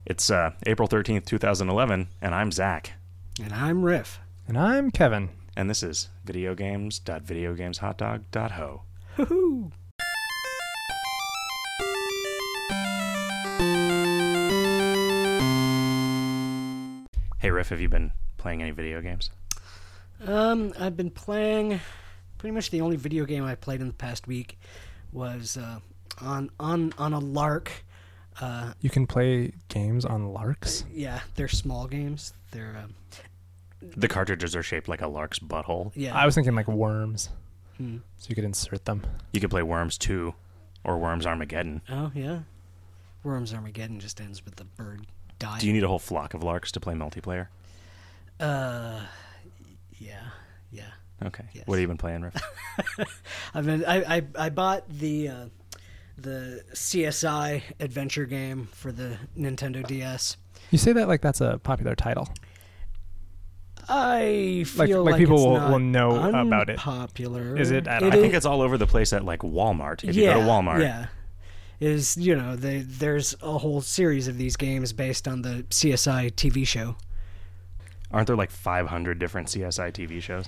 It's April 13th, 2011, and I'm Zach. And I'm Riff. And I'm Kevin. And this is videogames.videogameshotdog.ho. Woohoo! Hey, Riff, have you been playing any video games? I've been playing... Pretty much the only video game I played in the past week was on a lark. You can play games on larks? Yeah, they're small games. They're... The cartridges are shaped like a lark's butthole. Yeah. I was thinking like worms, so you could insert them. You could play Worms 2 or Worms Armageddon. Oh, yeah. Worms Armageddon just ends with the bird dying. Do you need a whole flock of larks to play multiplayer? Yeah. Okay. Yes. What have you been playing, Riff? I bought the CSI adventure game for the Nintendo DS. You say that like that's a popular title. I feel like like people it's will not know about it. Unpopular. Is it at I think it's all over the place at like Walmart. If you go to Walmart. Yeah. There's a whole series of these games based on the CSI TV show. Aren't there like 500 different CSI TV shows?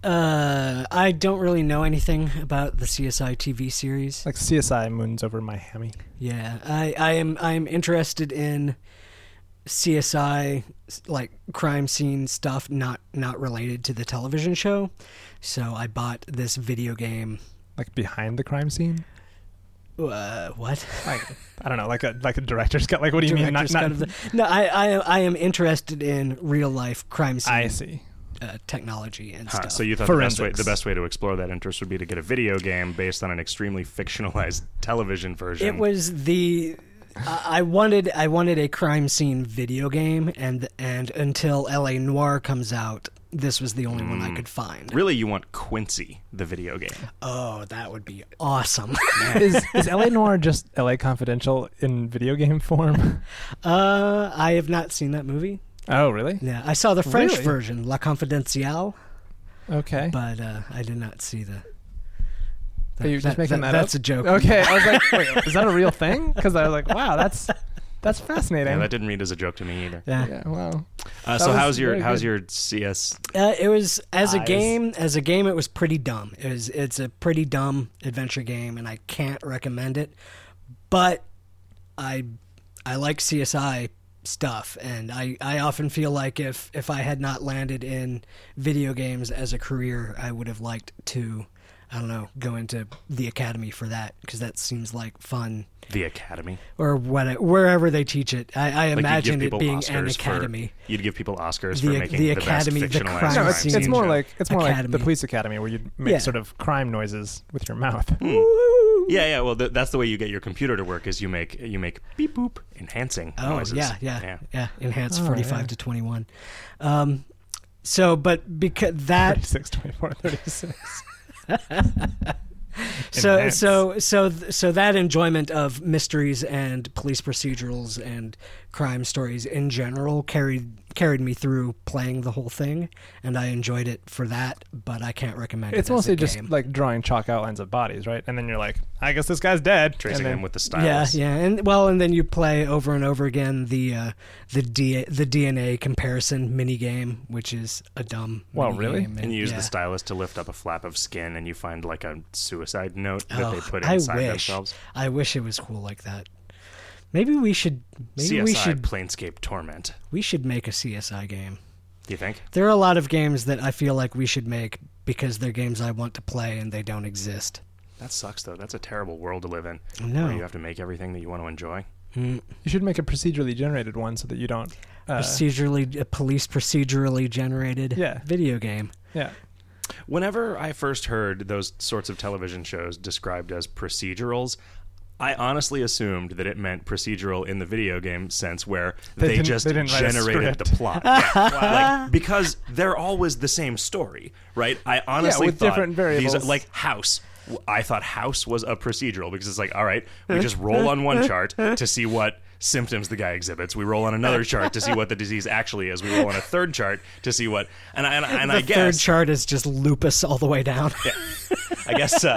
I don't really know anything about the CSI TV series. Like CSI Moons Over Miami. Yeah, I am interested in CSI like crime scene stuff, not related to the television show. So I bought this video game. Like behind the crime scene? What? Like, I don't know, like a director's cut. Like, what do you mean? No, I am interested in real life crime scene. I see. Technology and stuff. So you thought the best way to explore that interest would be to get a video game based on an extremely fictionalized television version. It was the I wanted a crime scene video game, and until LA Noire comes out, this was the only one I could find. Really, you want Quincy, the video game? Oh, that would be awesome. Is LA Noire just LA Confidential in video game form? I have not seen that movie. Oh, really? Yeah, I saw the French version, La Confidentiale. Okay. But I did not see the... Are you just making that up? That's a joke. Okay, I was like, wait, is that a real thing? Because I was like, wow, that's fascinating. Yeah, that didn't read as a joke to me either. Yeah wow. So how's your CS? It was as a game. As a game, it was pretty dumb. It's a pretty dumb adventure game, and I can't recommend it. But I like CSI stuff, and I often feel like if I had not landed in video games as a career, I would have liked to, I don't know, go into the academy for that, because that seems like fun. The academy? Or wherever they teach it. I imagine it being an academy. You'd give people Oscars for making the academy, best the fictionalized crime crime scene. scene It's more show. like Academy. the police academy, where you'd make sort of crime noises with your mouth. Yeah. Well, that's the way you get your computer to work. Is you make beep boop enhancing noises. Yeah. Enhance 45 to 21. So, but because that 36, 24, 36. So that enjoyment of mysteries and police procedurals and crime stories in general carried me through playing the whole thing, and I enjoyed it for that, but I can't recommend it. It's mostly as a just game. like drawing chalk outlines of bodies, right? And then you're like, I guess this guy's dead. Tracing and him with the stylus. Yeah, and then you play over and over again the DNA comparison mini game, which is a dumb. Well, minigame, really? And you use the stylus to lift up a flap of skin, and you find like a suicide note that they put inside themselves. I wish it was cool like that. Maybe we should. CSI Planescape Torment. We should make a CSI game. Do you think? There are a lot of games that I feel like we should make because they're games I want to play and they don't exist. That sucks, though. That's a terrible world to live in. No. Where you have to make everything that you want to enjoy. You should make a procedurally generated one so that you don't... a police procedurally generated video game. Yeah. Whenever I first heard those sorts of television shows described as procedurals, I honestly assumed that it meant procedural in the video game sense, where they didn't generated the plot. Like, because they're always the same story, right? I honestly with thought different variables. These, like House. I thought House was a procedural because it's like, all right, we just roll on one chart to see what symptoms the guy exhibits. We roll on another chart to see what the disease actually is. We roll on a third chart to see what... And I guess... The third chart is just lupus all the way down. Yeah. I guess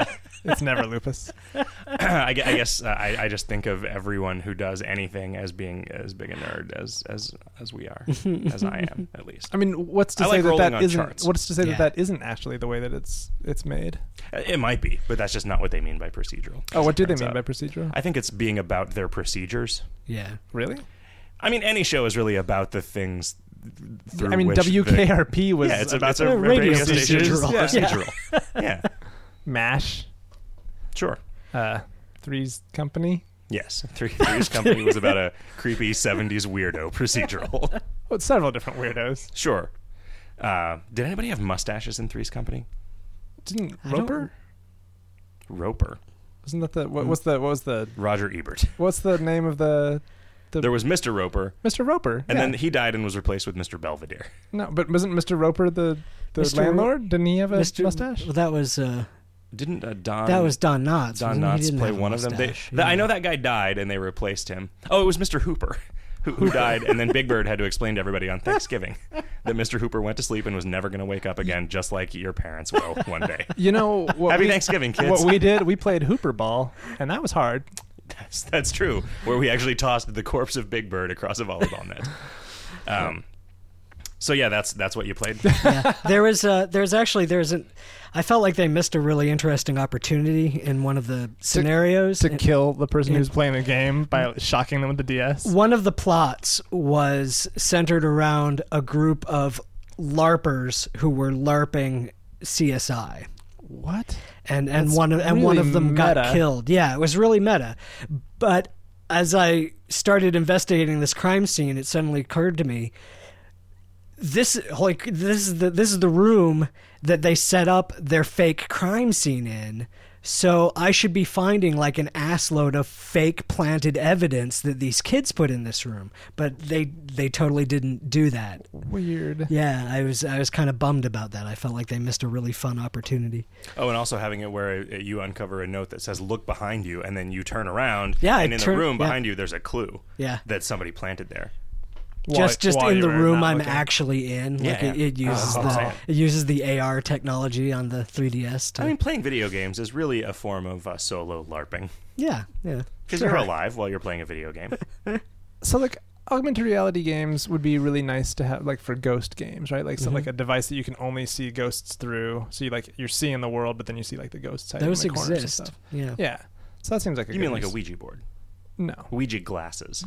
It's never lupus. I guess I just think of everyone who does anything as being as big a nerd as we are, as I am at least. I mean, what's to I say like that isn't? charts. What's to say Yeah. that isn't actually the way that it's made? It might be, but that's just not what they mean by procedural. Oh, what do they turns mean out. by procedural? I think it's being about their procedures. Yeah. Really? I mean, any show is really about the things. Through I mean, which WKRP was it's about a radio radio station procedural. Yeah. procedural. Yeah, MASH. sure. Three's Company. Yes, Three's Company was about a creepy 70s weirdo procedural. Well, it's several different weirdos. Sure. Did anybody have mustaches in Three's Company? Didn't I don't- Roper? Roper. Wasn't that the what was the Roger Ebert. what's the name of the There was Mr. Roper, Mr. Roper? and yeah. then he died and was replaced with Mr. Belvedere. No, but wasn't Mr. Roper the Mr. landlord? Didn't he have a Mr. mustache? Well, that was Didn't Don... That was Don Knotts. Don wasn't he? He Knotts didn't play have a one of them. mustache. I know that guy died and they replaced him. Oh, it was Mr. Hooper who died, and then Big Bird had to explain to everybody on Thanksgiving that Mr. Hooper went to sleep and was never going to wake up again, just like your parents will one day. You know what? Happy Thanksgiving, kids. What we did, we played Hooper Ball, and that was hard. That's true, where we actually tossed the corpse of Big Bird across a volleyball net. So yeah, that's what you played. Yeah. There's an. I felt like they missed a really interesting opportunity in one of the scenarios. To kill the person who's playing the game by shocking them with the DS. One of the plots was centered around a group of LARPers who were LARPing CSI. What? And That's one of really them got meta. killed. Yeah, it was really meta. But as started investigating this crime scene, it suddenly occurred to me this is the room that they set up their fake crime scene in. So I should be finding like an assload of fake planted evidence that these kids put in this room, but they totally didn't do that. Weird. Yeah, I was kind of bummed about that. I felt like they missed a really fun opportunity. Oh, and also having it where you uncover a note that says "Look behind you," and then you turn around, Yeah, and in the room yeah. behind you, there's a clue Yeah. that somebody planted there. Just While in you the were room not I'm looking. actually in. Yeah, Like yeah. it uses That's what I'm saying. it uses the AR technology on the 3DS. To, I mean, playing video games is really a form of solo LARPing yeah. because you're alive while you're playing a video game. So like augmented reality games would be really nice to have, like for ghost games, right? Like so like a device that you can only see ghosts through. So you're seeing the world, but then you see like the ghosts hiding Those in the corners and exist. stuff. Yeah. Yeah. So that seems like a You good mean like a use. Ouija board? No. Ouija glasses.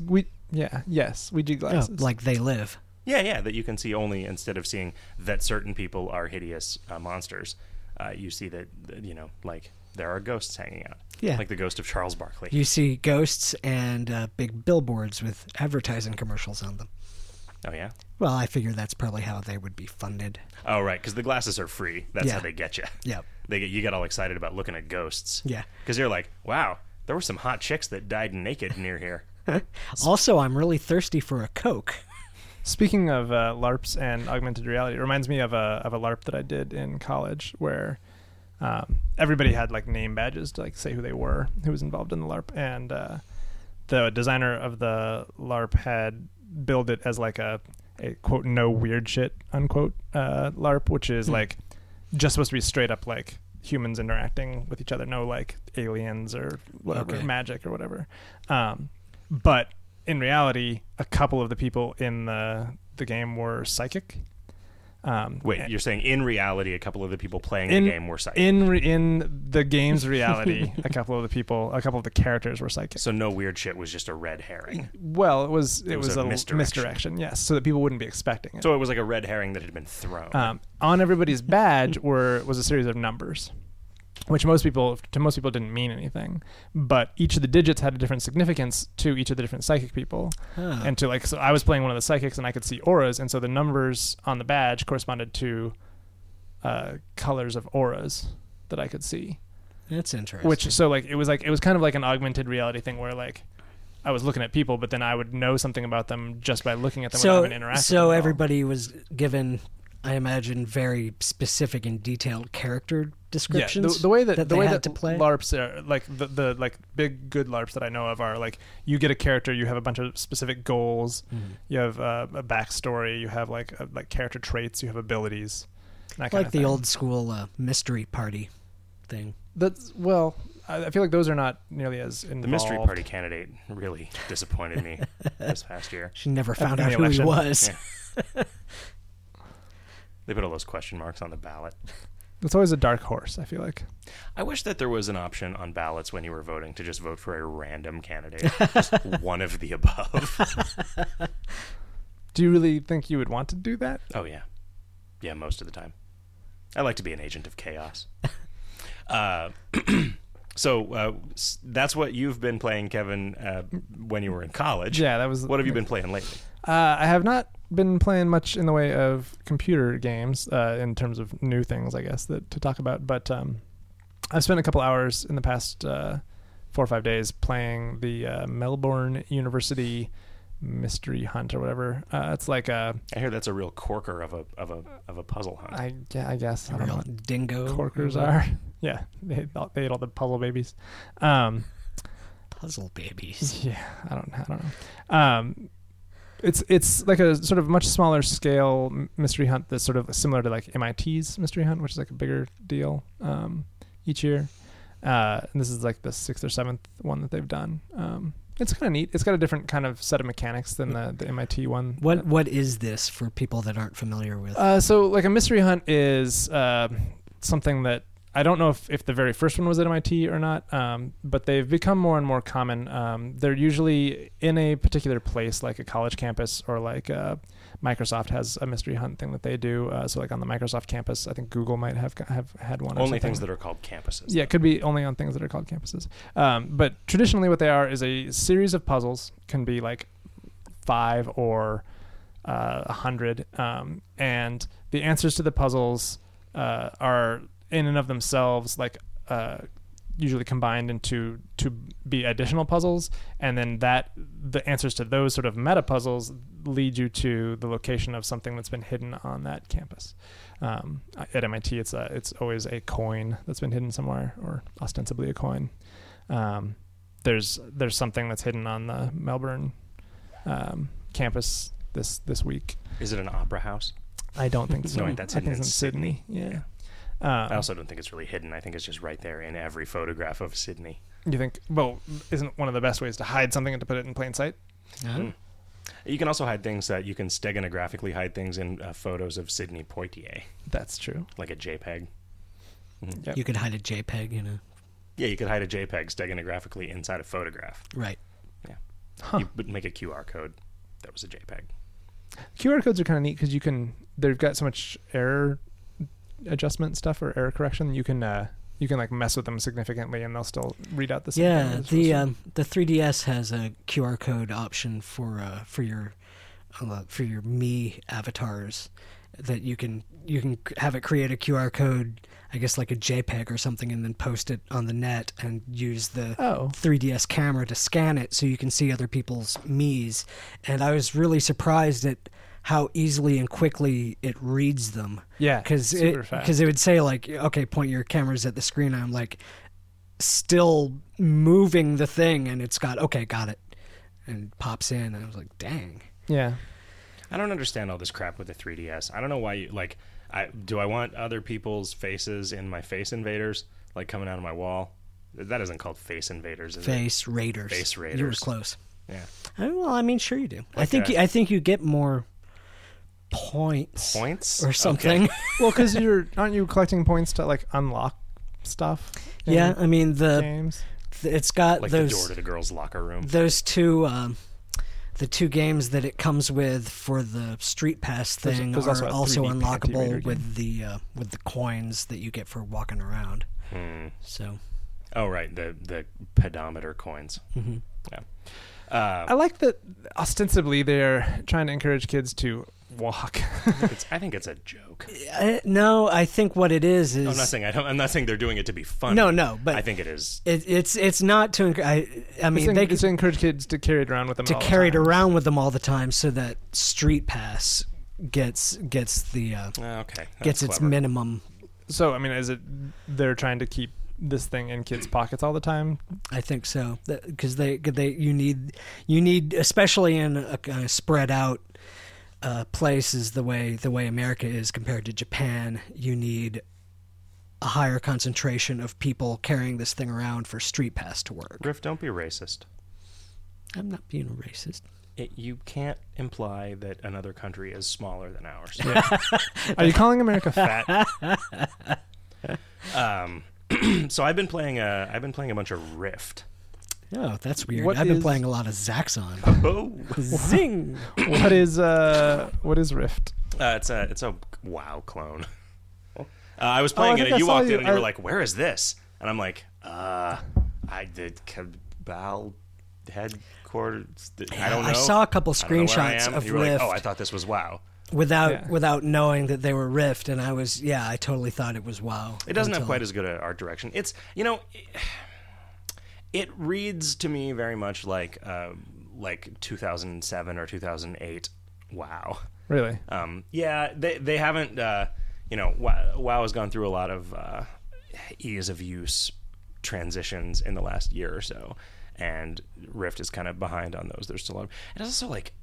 Ouija Oh, glasses. like they live. Yeah, that you can see only instead of seeing that certain people are hideous monsters. You see that, like there are ghosts hanging out. Yeah. Like the ghost of Charles Barkley. You see ghosts and big billboards with advertising commercials on them. Oh, yeah? Well, I figure that's probably how they would be funded. Oh, right, because the glasses are free. That's Yeah. how they get you. Yep. You get all excited about looking at ghosts. Yeah. Because you're like, wow, there were some hot chicks that died naked near here. Also, I'm really thirsty for a Coke. Speaking of LARPs and augmented reality, it reminds me of a LARP that I did in college where everybody had like name badges to like say who they were, who was involved in the LARP, and the designer of the LARP had billed it as like a quote no weird shit unquote LARP, which is like just supposed to be straight up like humans interacting with each other, no like aliens or whatever, Okay. magic or whatever. But in reality, a couple of the people in the game were psychic. Wait, you're saying in reality, a couple of the people playing the game were psychic? In the game's reality, a couple of the characters were psychic. So no weird shit was just a red herring. Well, it was was a a misdirection, yes, so that people wouldn't be expecting it. So it was like a red herring that had been thrown. On everybody's badge was a series of numbers, which to most people didn't mean anything, but each of the digits had a different significance to each of the different psychic people. Huh. And to so I was playing one of the psychics and I could see auras, and so the numbers on the badge corresponded to colors of auras that I could see. That's interesting. Which it was kind of like an augmented reality thing where like I was looking at people, but then I would know something about them just by looking at them without having interacted. So with them at all. everybody was given, I imagine, very specific and detailed character descriptions. Yeah, the way that they had to play. LARPs are like the like big good LARPs that I know of are like you get a character, you have a bunch of specific goals, you have a backstory, you have like character traits, you have abilities, that kind like of the thing. old school mystery party thing. I feel like those are not nearly as involved. The mystery party candidate really disappointed me this past year. She never found out who he was. Yeah. They put all those question marks on the ballot. It's always a dark horse, I feel like. I wish that there was an option on ballots when you were voting to just vote for a random candidate. Just one of the above. Do you really think you would want to do that? Oh, yeah. Yeah, most of the time. I like to be an agent of chaos. So that's what you've been playing, Kevin, when you were in college. Yeah, that was. What have you been playing lately? I have not been playing much in the way of computer games in terms of new things, I guess, to talk about. But I've spent a couple hours in the past 4 or 5 days playing the Melbourne University Mystery Hunt or whatever. It's like I hear that's a real corker of a puzzle hunt. I guess I don't know what dingo corkers are. Yeah, they ate all the puzzle babies. Puzzle babies. Yeah, I don't know. It's like a sort of much smaller scale mystery hunt that's sort of similar to like MIT's Mystery Hunt, which is like a bigger deal each year. And this is like the 6th or 7th one that they've done. It's kind of neat. It's got a different kind of set of mechanics than the MIT one. What is this for people that aren't familiar with? So like a mystery hunt is something that I don't know if the very first one was at MIT or not, but they've become more and more common. They're usually in a particular place, like a college campus, or like Microsoft has a mystery hunt thing that they do. So like on the Microsoft campus, I think Google might have had one. Only things that are called campuses. Yeah, it could be only on things that are called campuses. But traditionally what they are is a series of puzzles, can be like 5 or 100. And the answers to the puzzles are in and of themselves like usually combined into to be additional puzzles, and then the answers to those sort of meta puzzles lead you to the location of something that's been hidden on that campus. At MIT, it's always a coin that's been hidden somewhere, or ostensibly a coin. There's something that's hidden on the Melbourne campus this week. Is it an opera house? I don't think so. No, that's hidden in Sydney. Yeah. I also don't think it's really hidden. I think it's just right there in every photograph of Sydney. You think, well, isn't one of the best ways to hide something and to put it in plain sight? Mm. You can also hide things that you can steganographically hide things in photos of Sidney Poitier. That's true. Like a JPEG. Mm-hmm. Yep. You could hide a JPEG in a... Yeah, you could hide a JPEG steganographically inside a photograph. Right. Yeah. Huh. You would make a QR code that was a JPEG. QR codes are kind of neat because they've got so much error adjustment stuff or error correction. You can like mess with them significantly and they'll still read out the same thing. Yeah, the 3DS has a QR code option for your Me avatars that you can have it create a QR code, I guess like a JPEG or something, and then post it on the net and use the 3DS camera to scan it so you can see other people's Me's. And I was really surprised at how easily and quickly it reads them. Yeah, because it would say like, okay, point your cameras at the screen. I'm like still moving the thing, and it's got it, and pops in, and I was like, dang. Yeah, I don't understand all this crap with the 3DS. I don't know why you do I want other people's faces in my Face Invaders, like coming out of my wall? That isn't called Face Invaders, is Face Raiders. Face Raiders. You were close. Yeah. Well, I mean, sure you do. Like I think you get more points or something. Okay. Well, because aren't you collecting points to like unlock stuff? Yeah, I mean games. It's got like those the door to the girls' locker room. Those two. The 2 games that it comes with for the Street Pass thing are also unlockable with the coins that you get for walking around. So. Oh right, the pedometer coins. Mm-hmm. Yeah. I like that ostensibly they're trying to encourage kids to walk. I think it's a joke. No, I think what it is I'm not saying they're doing it to be funny. No, but I think it is. It's not to. I mean, it's to encourage kids to carry it around with them. It around with them all the time, so that Street Pass gets the gets its minimum. So I mean, is it they're trying to keep this thing in kids' pockets all the time? I think so, because you need especially in a spread out places the way America is compared to Japan. You need a higher concentration of people carrying this thing around for Street Pass to work. Griff, don't be racist. I'm not being a racist. You can't imply that another country is smaller than ours. Yeah. Are you calling America fat? So I've been playing a bunch of Rift. Oh, that's weird. I've been playing a lot of Zaxxon. Oh, Zing! What is Rift? It's a WoW clone. I was playing it, and you walked in, and you were like, "Where is this?" And I'm like, "I did Cabal headquarters. I don't know." I saw a couple screenshots of you were Rift. like, "Oh, I thought this was WoW." Without knowing that they were Rift, and I totally thought it was WoW. It doesn't have quite as good an art direction. It's it reads to me very much like 2007 or 2008 WoW. Really? Yeah, they haven't. WoW has gone through a lot of ease of use transitions in the last year or so, and Rift is kind of behind on those. There's still a lot. And it's also like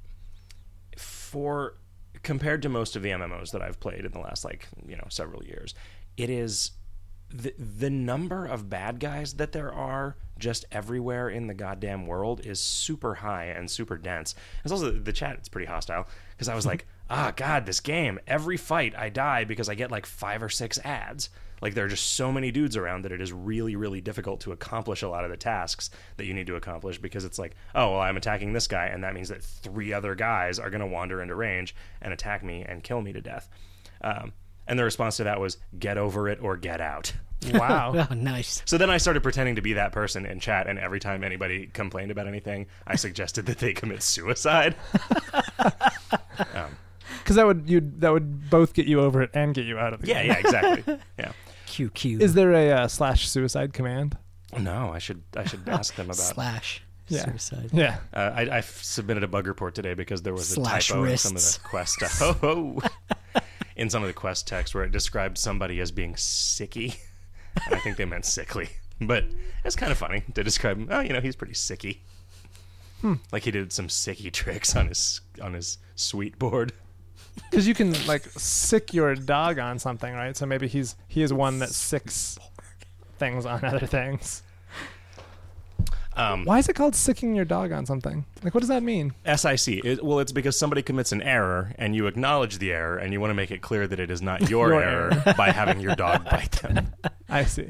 compared to most of the MMOs that I've played in the last several years, it is the number of bad guys that there are just everywhere in the goddamn world is super high and super dense. It's also the chat. It's pretty hostile because I was like, God, this game, every fight I die because I get like 5 or 6 ads. Like there are just so many dudes around that it is really, really difficult to accomplish a lot of the tasks that you need to accomplish because it's like, oh, well, I'm attacking this guy, and that means that 3 other guys are going to wander into range and attack me and kill me to death. And the response to that was, get over it or get out. Wow. Oh, nice. So then I started pretending to be that person in chat, and every time anybody complained about anything, I suggested that they commit suicide. Because that would both get you over it and get you out of the game. Yeah, exactly. Yeah. QQ. Is there a /suicide command? No, I should ask them about /suicide. Yeah. I submitted a bug report today because there was a typo wrists. in some of the quest in some of the quest text where it described somebody as being sicky. I think they meant sickly, but it's kind of funny to describe him. Oh, he's pretty sicky. Like he did some sicky tricks on his sweet board. Because you can sick your dog on something, right? So maybe he is one that sicks things on other things. Why is it called sicking your dog on something? What does that mean? SIC. It's because somebody commits an error and you acknowledge the error and you want to make it clear that it is not your error by having your dog bite them. I see.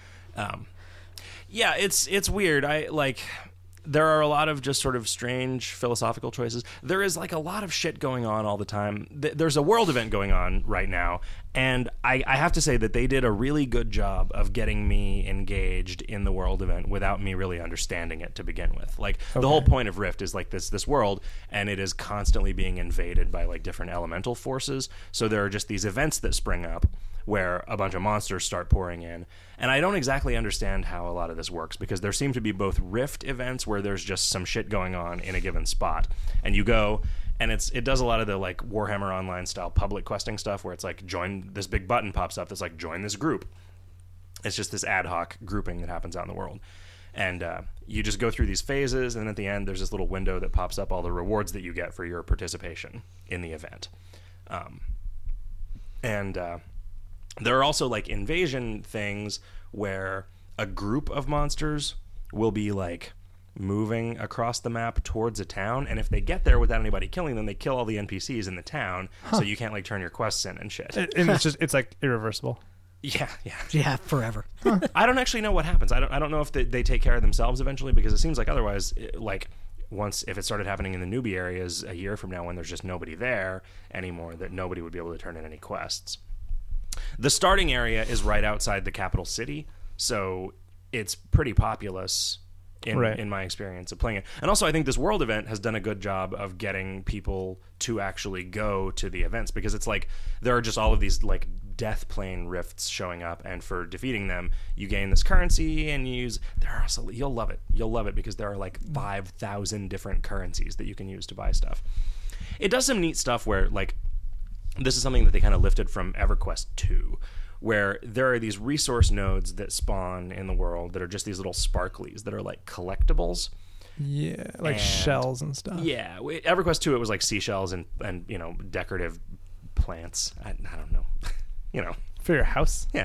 Yeah, it's weird. There are a lot of just sort of strange philosophical choices. There is a lot of shit going on all the time. There's a world event going on right now, and I have to say that they did a really good job of getting me engaged in the world event without me really understanding it to begin with. The whole point of Rift is this world, and it is constantly being invaded by different elemental forces. So there are just these events that spring up where a bunch of monsters start pouring in. And I don't exactly understand how a lot of this works because there seem to be both Rift events where there's just some shit going on in a given spot. And you go, and it does a lot of the Warhammer Online style public questing stuff where it's join, this big button pops up that's join this group. It's just this ad hoc grouping that happens out in the world. And you just go through these phases, and then at the end there's this little window that pops up all the rewards that you get for your participation in the event. There are also invasion things where a group of monsters will be moving across the map towards a town, and if they get there without anybody killing them, they kill all the NPCs in the town, so you can't turn your quests in and shit. And it's irreversible. Yeah, forever. I don't actually know what happens. I don't know if they take care of themselves eventually, because it seems otherwise if it started happening in the newbie areas a year from now when there's just nobody there anymore, that nobody would be able to turn in any quests. The starting area is right outside the capital city, so it's pretty populous in my experience of playing it. And also I think this world event has done a good job of getting people to actually go to the events, because it's there are just all of these death plane rifts showing up, and for defeating them you gain this currency, and you'll love it because there are 5,000 different currencies that you can use to buy stuff. It does some neat stuff where this is something that they kind of lifted from EverQuest 2, where there are these resource nodes that spawn in the world that are just these little sparklies that are collectibles. Yeah, shells and stuff. Yeah, EverQuest 2, it was seashells and decorative plants. I don't know. For your house? Yeah.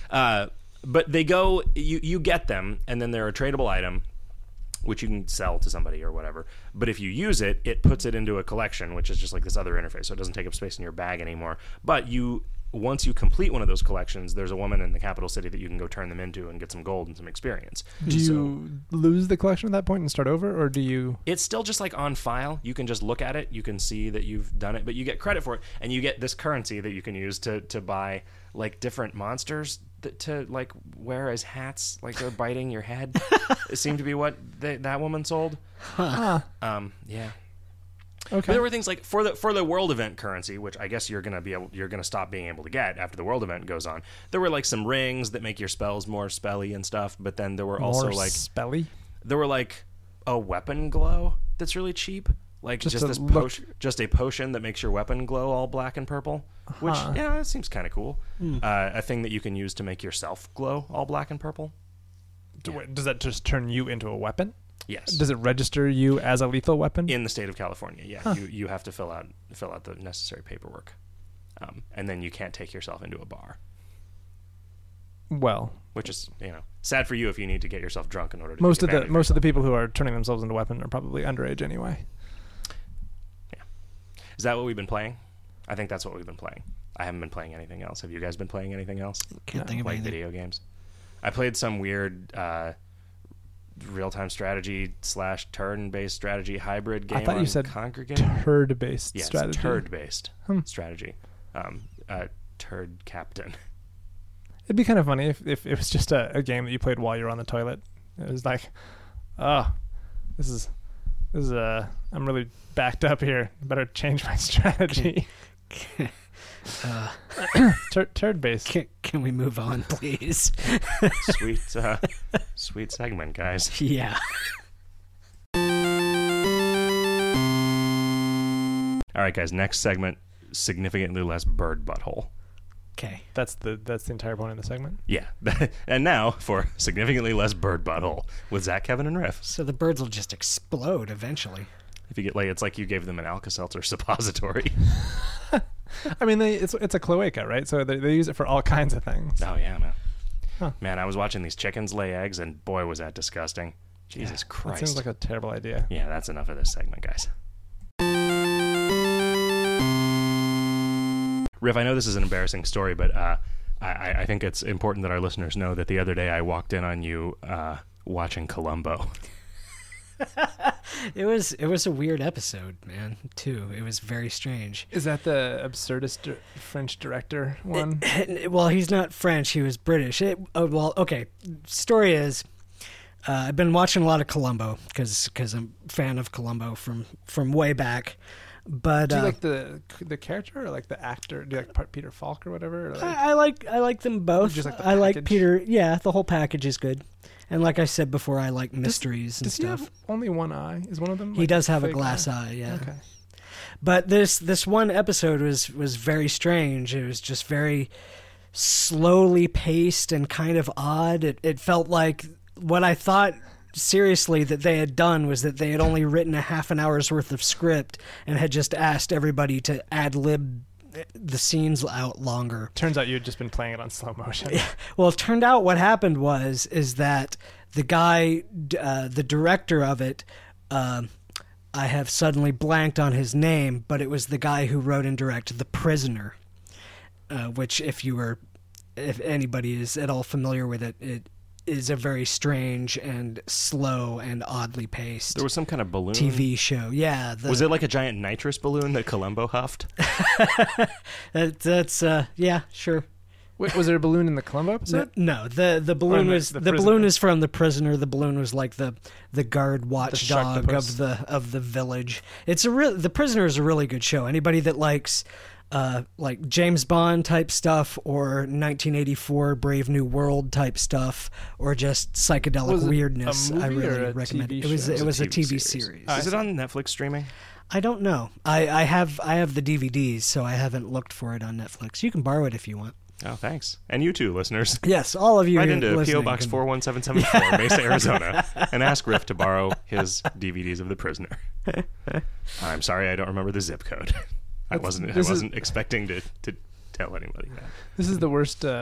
But they go, you get them, and then they're a tradable item, which you can sell to somebody or whatever. But if you use it, it puts it into a collection, which is just like this other interface, so it doesn't take up space in your bag anymore. But once you complete one of those collections, there's a woman in the capital city that you can go turn them into and get some gold and some experience. Do you lose the collection at that point and start over, or do you... It's still just like on file. You can just look at it. You can see that you've done it, but you get credit for it, and you get this currency that you can use to buy like different monsters to like wear as hats, like they're biting your head. It seemed to be what that woman sold. Huh. Yeah. Okay. But there were things like for the world event currency, which I guess you're gonna stop being able to get after the world event goes on. There were like some rings that make your spells more spelly and stuff, but then there were also like spelly. There were like a weapon glow that's really cheap, like just a potion that makes your weapon glow all black and purple, which that seems kind of cool. A thing that you can use to make yourself glow all black and purple. Does that just turn you into a weapon? Yes. Does it register you as a lethal weapon? In the state of California, yeah. Huh. You have to fill out the necessary paperwork. And then you can't take yourself into a bar. Well, which is, sad for you if you need to get yourself drunk in order to most of the people who are turning themselves into weapons are probably underage anyway. Yeah. Is that what we've been playing? I think that's what we've been playing. I haven't been playing anything else. Have you guys been playing anything else? Can't think of anything. Video games. I played some weird real-time strategy / turn-based strategy hybrid game. I thought you said Congregate. Turd-based strategy. Yes, turd-based strategy. Turd Captain. It'd be kind of funny if it was just a game that you played while you're on the toilet. It was like, this is I'm really backed up here. Better change my strategy. Turd based. Can we move on, please? Sweet segment, guys. Yeah. All right, guys. Next segment: significantly less bird butthole. Okay. That's the entire point of the segment. Yeah. And now for significantly less bird butthole with Zach, Kevin, and Riff. So the birds will just explode eventually. If you get it's like you gave them an Alka-Seltzer suppository. I mean, it's a cloaca, right? So they use it for all kinds of things. Oh yeah, man. Huh. Man, I was watching these chickens lay eggs, and boy, was that disgusting. Jesus Christ. That seems like a terrible idea. Yeah, that's enough of this segment, guys. Riff, I know this is an embarrassing story, but I think it's important that our listeners know that the other day I walked in on you watching Columbo. It was a weird episode, man, too. It was very strange. Is that the absurdist French director one? Well, he's not French. He was British. Okay. Story is, I've been watching a lot of Columbo because I'm a fan of Columbo from way back. But do you like the character or like the actor? Do you like Peter Falk or whatever? Or I like them both. Just like the I like Peter. Yeah, the whole package is good. And like I said before, I like mysteries and stuff. Does he have only one eye? Is one of them? He does have a glass eye. Yeah. Okay. But this one episode was very strange. It was just very slowly paced and kind of odd. It felt like what I thought seriously that they had done was that they had only written a half an hour's worth of script and had just asked everybody to ad-lib the scenes out longer. Turns out you had just been playing it on slow motion. Well, it turned out what happened is that the guy, the director of it, I have suddenly blanked on his name, but it was the guy who wrote and directed The Prisoner, which if anybody is at all familiar with it is a very strange and slow and oddly paced. There was some kind of balloon TV show. Yeah. Was it like a giant nitrous balloon that Columbo huffed? That's yeah, sure. Wait, was there a balloon in the Columbo episode? No, the balloon was the balloon is from The Prisoner. The balloon was like the guard watchdog of the village. The Prisoner is a really good show. Anybody that likes like James Bond type stuff or 1984 Brave New World type stuff or just psychedelic weirdness, I really recommend it. It was a TV series. Is it on Netflix streaming? I don't know. I have the DVDs, so I haven't looked for it on Netflix. You can borrow it if you want. Oh, thanks. And you too, listeners. Yes, all of you. Write into P.O. Box 41774, Mesa, Arizona, and ask Riff to borrow his DVDs of The Prisoner. I'm sorry, I don't remember the zip code. I wasn't expecting to tell anybody that. This is the worst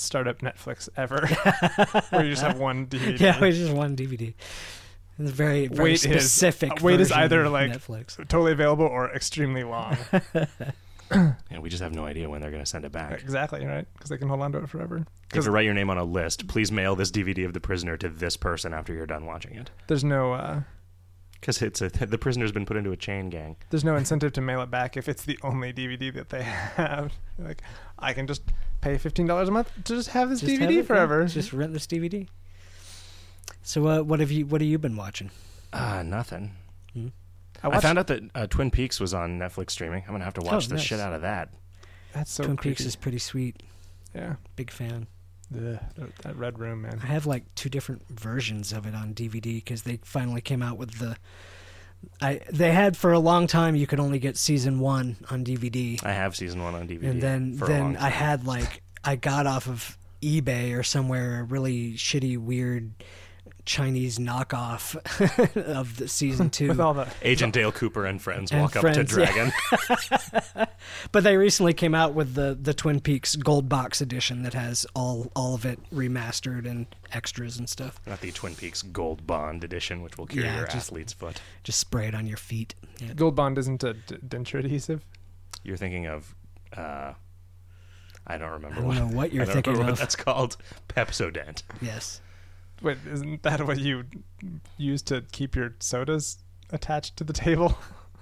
startup Netflix ever, where you just have one DVD. Yeah, it's just one DVD. It's very, very specific. Wait is either like Netflix. totally available or extremely long. Yeah, we just have no idea when they're going to send it back. Exactly, right? Because they can hold on to it forever. If you write your name on a list, please mail this DVD of The Prisoner to this person after you're done watching it. There's no... Because The Prisoner's been put into a chain gang. There's no incentive to mail it back if it's the only DVD that they have. Like, I can just pay $15 a month to just have this DVD forever. Just rent this DVD. So what have you been watching? Nothing. Hmm? I found out that Twin Peaks was on Netflix streaming. I'm gonna have to watch the shit out of that. That's so Twin creepy. Peaks is pretty sweet. Yeah, big fan. That Red Room, man. I have like 2 different versions of it on DVD because they finally came out with they had for a long time you could only get season 1 on DVD. I have season 1 on DVD. And then I had I got off of eBay or somewhere a really shitty, weird Chinese knockoff of the season 2 with all the Agent Dale Cooper and friends walk up to Dragon. Yeah. But they recently came out with the Twin Peaks Gold Box edition that has all of it remastered and extras and stuff. Not the Twin Peaks Gold Bond edition, which will cure your athlete's foot. Just spray it on your feet. Yeah. Gold Bond isn't a denture adhesive. You're thinking of I don't remember. I don't know what you're thinking of. What that's called. Pepsodent. Yes. Wait, isn't that what you use to keep your sodas attached to the table?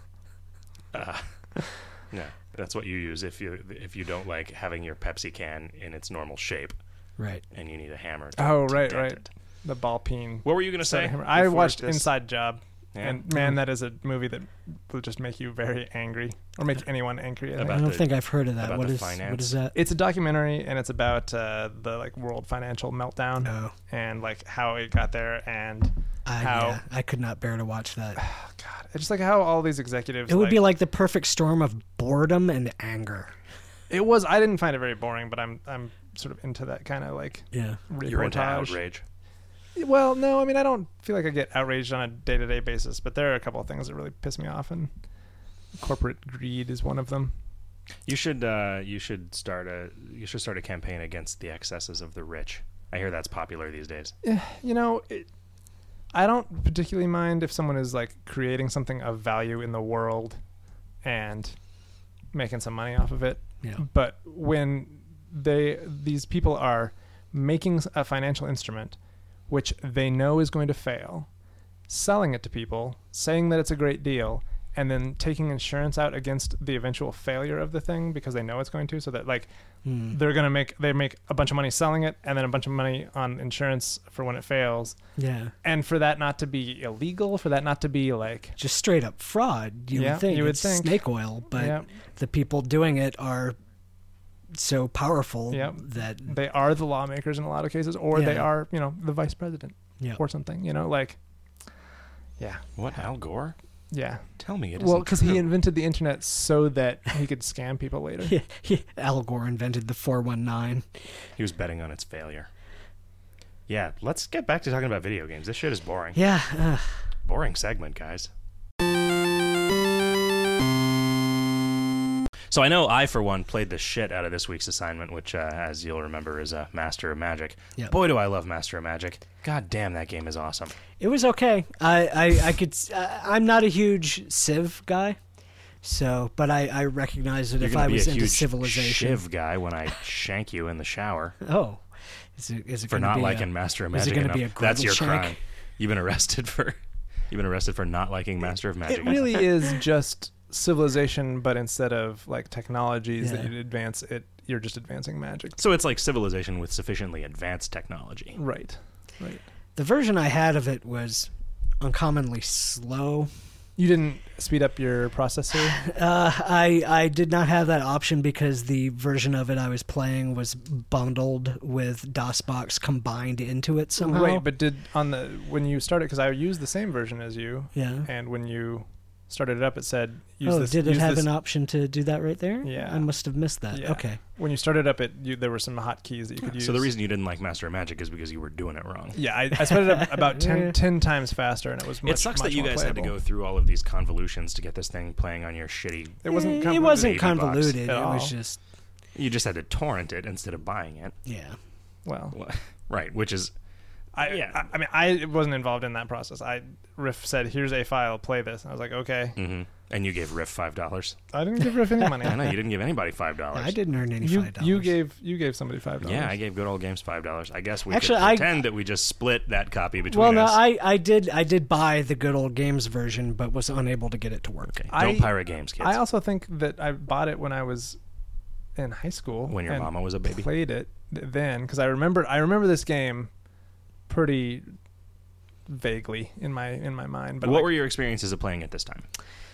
No, that's what you use if you don't like having your Pepsi can in its normal shape. Right. And you need a hammer. Right. It. The ball peen. What were you going to say? I watched Inside Job. Yeah. And man, that is a movie that will just make you very angry, or make anyone angry. I don't think I've heard of that. What is that? It's a documentary, and it's about the like world financial meltdown and like how it got there, and how I could not bear to watch that. God, it's just like how all these executives. It would be like the perfect storm of boredom and anger. It was. I didn't find it very boring, but I'm sort of into that kind of like You're into outrage. Well, no, I mean, I don't feel like I get outraged on a day-to-day basis, but there are a couple of things that really piss me off, and corporate greed is one of them. You should start a campaign against the excesses of the rich. I hear that's popular these days. Yeah, I don't particularly mind if someone is like creating something of value in the world and making some money off of it. Yeah. But when these people are making a financial instrument which they know is going to fail, selling it to people, saying that it's a great deal, and then taking insurance out against the eventual failure of the thing because they know it's going to, so that like they make a bunch of money selling it and then a bunch of money on insurance for when it fails. Yeah. And for that not to be illegal, for that not to be like just straight up fraud, you would think it's snake oil, but the people doing it are so powerful that they are the lawmakers in a lot of cases, or they are, the vice president or something, What, Al Gore? Yeah. Tell me it. Well, because he invented the internet so that he could scam people later. Al Gore invented the 419. He was betting on its failure. Yeah, let's get back to talking about video games. This shit is boring. Yeah. Boring segment, guys. So I know I, for one, played the shit out of this week's assignment, which, as you'll remember, is Master of Magic. Yep. Boy, do I love Master of Magic. God damn, that game is awesome. It was okay. I'm not a huge Civ guy, but I recognize that if I was into Civilization. You're going to be a huge Shiv guy when I shank you in the shower. Oh. Is it for not liking Master of Magic enough? That's your crime. You've been arrested for not liking Master of Magic. It really is just Civilization, but instead of like technologies that you advance, you're just advancing magic. So it's like Civilization with sufficiently advanced technology. Right. The version I had of it was uncommonly slow. You didn't speed up your processor? I did not have that option because the version of it I was playing was bundled with DOSBox combined into it somehow. Right, but when you started, because I used the same version as you, and when you started it up, it said did it have an option to do that right there? Yeah. I must have missed that. Yeah. Okay. When you started up, there were some hotkeys that you could use. So the reason you didn't like Master of Magic is because you were doing it wrong. Yeah, I sped it up about 10 times faster, and it was much, it sucks much that you guys had to go through all of these convolutions to get this thing playing on your shitty... It wasn't convoluted. It was just... You just had to torrent it instead of buying it. Yeah. Well, right, which is... I wasn't involved in that process. Riff said, "Here's a file, play this." And I was like, "Okay." Mm-hmm. And you gave Riff $5. I didn't give Riff any money. I know you didn't give anybody $5. I didn't earn any $5. You gave somebody $5. Yeah, I gave Good Old Games $5. I guess we could pretend that we just split that copy between us. Well, no, I did buy the Good Old Games version, but was unable to get it to work. Okay. Don't pirate games, kids. I also think that I bought it when I was in high school. When your mama was a baby. Played it then because I remember this game pretty vaguely in my mind. But what were your experiences of playing it this time?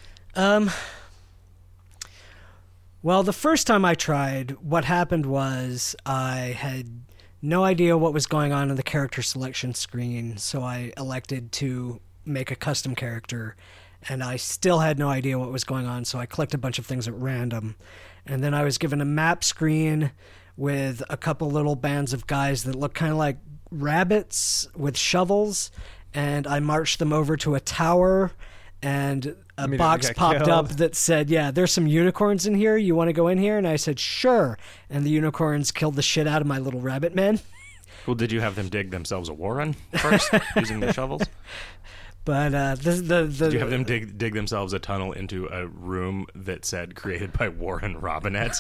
Well, the first time I tried, what happened was I had no idea what was going on in the character selection screen, so I elected to make a custom character, and I still had no idea what was going on, so I clicked a bunch of things at random. And then I was given a map screen with a couple little bands of guys that looked kind of like rabbits with shovels, and I marched them over to a tower, and a box popped up that said, "Yeah, there's some unicorns in here. You want to go in here?" And I said, "Sure." And the unicorns killed the shit out of my little rabbit men. Well, did you have them dig themselves a Warren first using their shovels? But did you have them dig themselves a tunnel into a room that said "created by Warren Robinette"?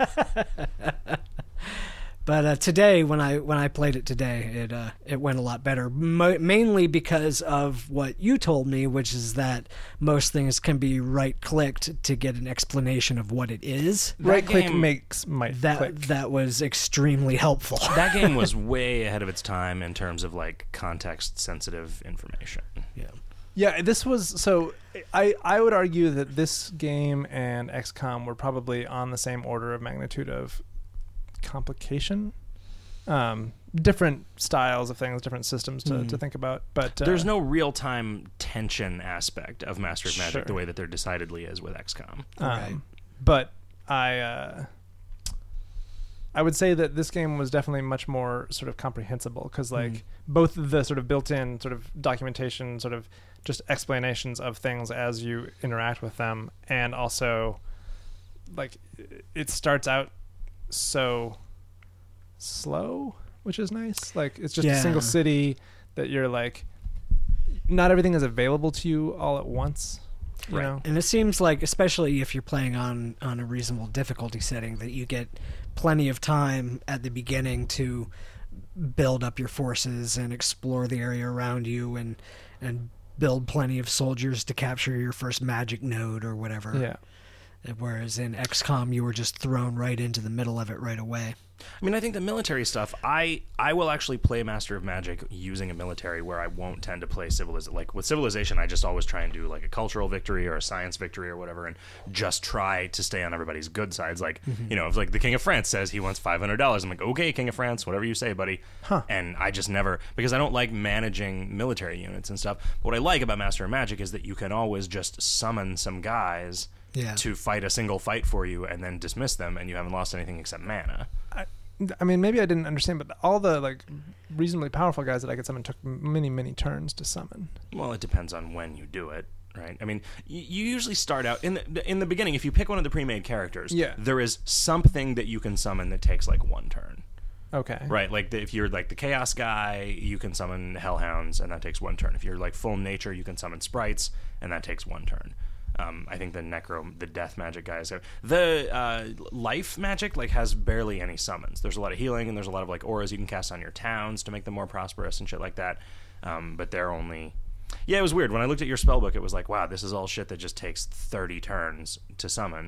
But today, when I played it today, it went a lot better. Mainly because of what you told me, which is that most things can be right-clicked to get an explanation of what it is. Right-click might click. That was extremely helpful. That game was way ahead of its time in terms of like context-sensitive information. Yeah. Yeah, this was so. I would argue that this game and XCOM were probably on the same order of magnitude of complication. Different styles of things, different systems to think about, but there's no real-time tension aspect of Master of Magic the way that there decidedly is with XCOM. But I would say that this game was definitely much more sort of comprehensible because like both the sort of built-in sort of documentation, sort of just explanations of things as you interact with them, and also like it starts out so slow, which is nice. Like it's just a single city that you're like, not everything is available to you all at once. You know? And it seems like, especially if you're playing on a reasonable difficulty setting, that you get plenty of time at the beginning to build up your forces and explore the area around you and build plenty of soldiers to capture your first magic node or whatever. Yeah. Whereas in XCOM, you were just thrown right into the middle of it right away. I mean, I think the military stuff, I will actually play Master of Magic using a military where I won't tend to play Civilization. Like with Civilization, I just always try and do like a cultural victory or a science victory or whatever and just try to stay on everybody's good sides. Like, you know, if like the King of France says he wants $500, I'm like, okay, King of France, whatever you say, buddy. And I just never, because I don't like managing military units and stuff. But what I like about Master of Magic is that you can always just summon some guys to fight a single fight for you and then dismiss them, and you haven't lost anything except mana. I mean, maybe I didn't understand, but all the like reasonably powerful guys that I could summon took many turns to summon. Well, it depends on when you do it, right? I mean, you usually start out in the beginning. If you pick one of the pre-made characters, there is something that you can summon that takes like one turn. Okay. Right, like if you're like the Chaos guy, you can summon Hellhounds, and that takes one turn. If you're like full nature, you can summon Sprites, and that takes one turn. I think the death magic guys have the life magic like has barely any summons. There's a lot of healing and there's a lot of like auras you can cast on your towns to make them more prosperous and shit like that. But they're only, it was weird when I looked at your spell book. It was like, wow, this is all shit that just takes 30 turns to summon.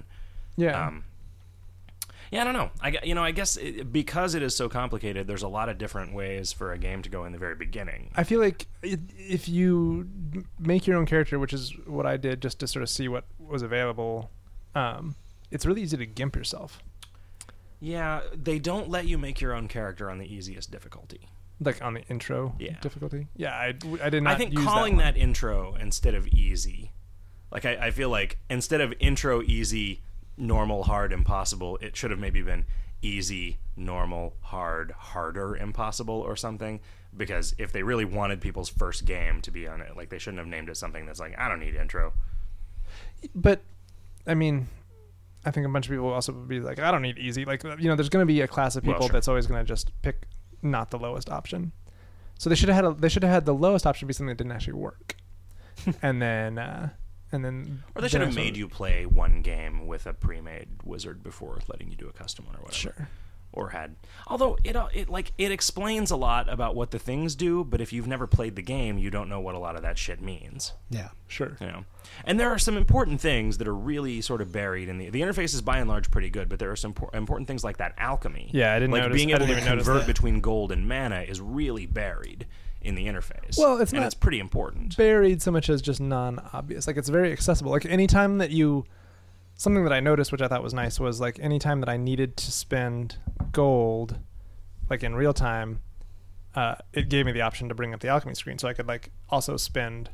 I don't know. I guess because it is so complicated, there's a lot of different ways for a game to go in the very beginning. I feel like if you make your own character, which is what I did just to sort of see what was available, it's really easy to gimp yourself. Yeah, they don't let you make your own character on the easiest difficulty. Like on the intro difficulty? Yeah, I did not. I think calling that intro instead of easy, like I feel like instead of intro, easy, normal, hard, impossible, it should have maybe been easy, normal, hard, harder, impossible or something, because if they really wanted people's first game to be on it, like they shouldn't have named it something that's like, I don't need intro. But I mean, I think a bunch of people will also be like, I don't need easy. Like, you know, there's going to be a class of people that's always going to just pick not the lowest option. So they should have had the lowest option be something that didn't actually work, and then or they should have made you play one game with a pre-made wizard before letting you do a custom one or whatever. Sure. Or although it explains a lot about what the things do, but if you've never played the game, you don't know what a lot of that shit means. Yeah, sure. You know, and there are some important things that are really sort of buried in the interface is by and large pretty good, but there are some important things like that alchemy. Yeah, I didn't like notice, being able to convert that. between gold and mana is really buried in the interface. Well, it's it's pretty important. Buried so much as just non-obvious. Like it's very accessible. Like anytime that something that I noticed, which I thought was nice, was like anytime that I needed to spend gold, like in real time, it gave me the option to bring up the alchemy screen, so I could like also spend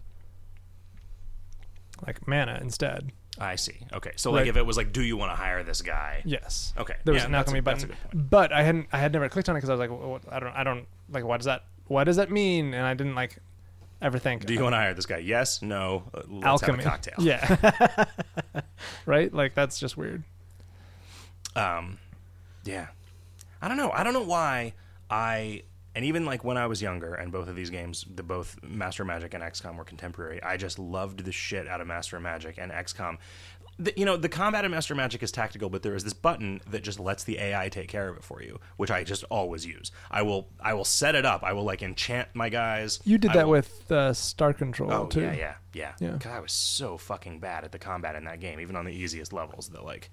like mana instead. I see. Okay, so like if it was like, do you want to hire this guy? Yes. Okay. There was an alchemy button, but I had never clicked on it because I was like, well, I don't like what does that mean? And I didn't like ever think. Do you want to hire this guy? Yes. No. Let's alchemy. have a cocktail. Yeah. Right. Like that's just weird. Yeah. I don't know why and even like when I was younger and both of these games, both Master of Magic and XCOM were contemporary, I just loved the shit out of Master of Magic and XCOM. The combat in Master of Magic is tactical, but there is this button that just lets the AI take care of it for you, which I just always use. I will set it up. I will like enchant my guys. You did that with Star Control too. Yeah. Because I was so fucking bad at the combat in that game, even on the easiest levels.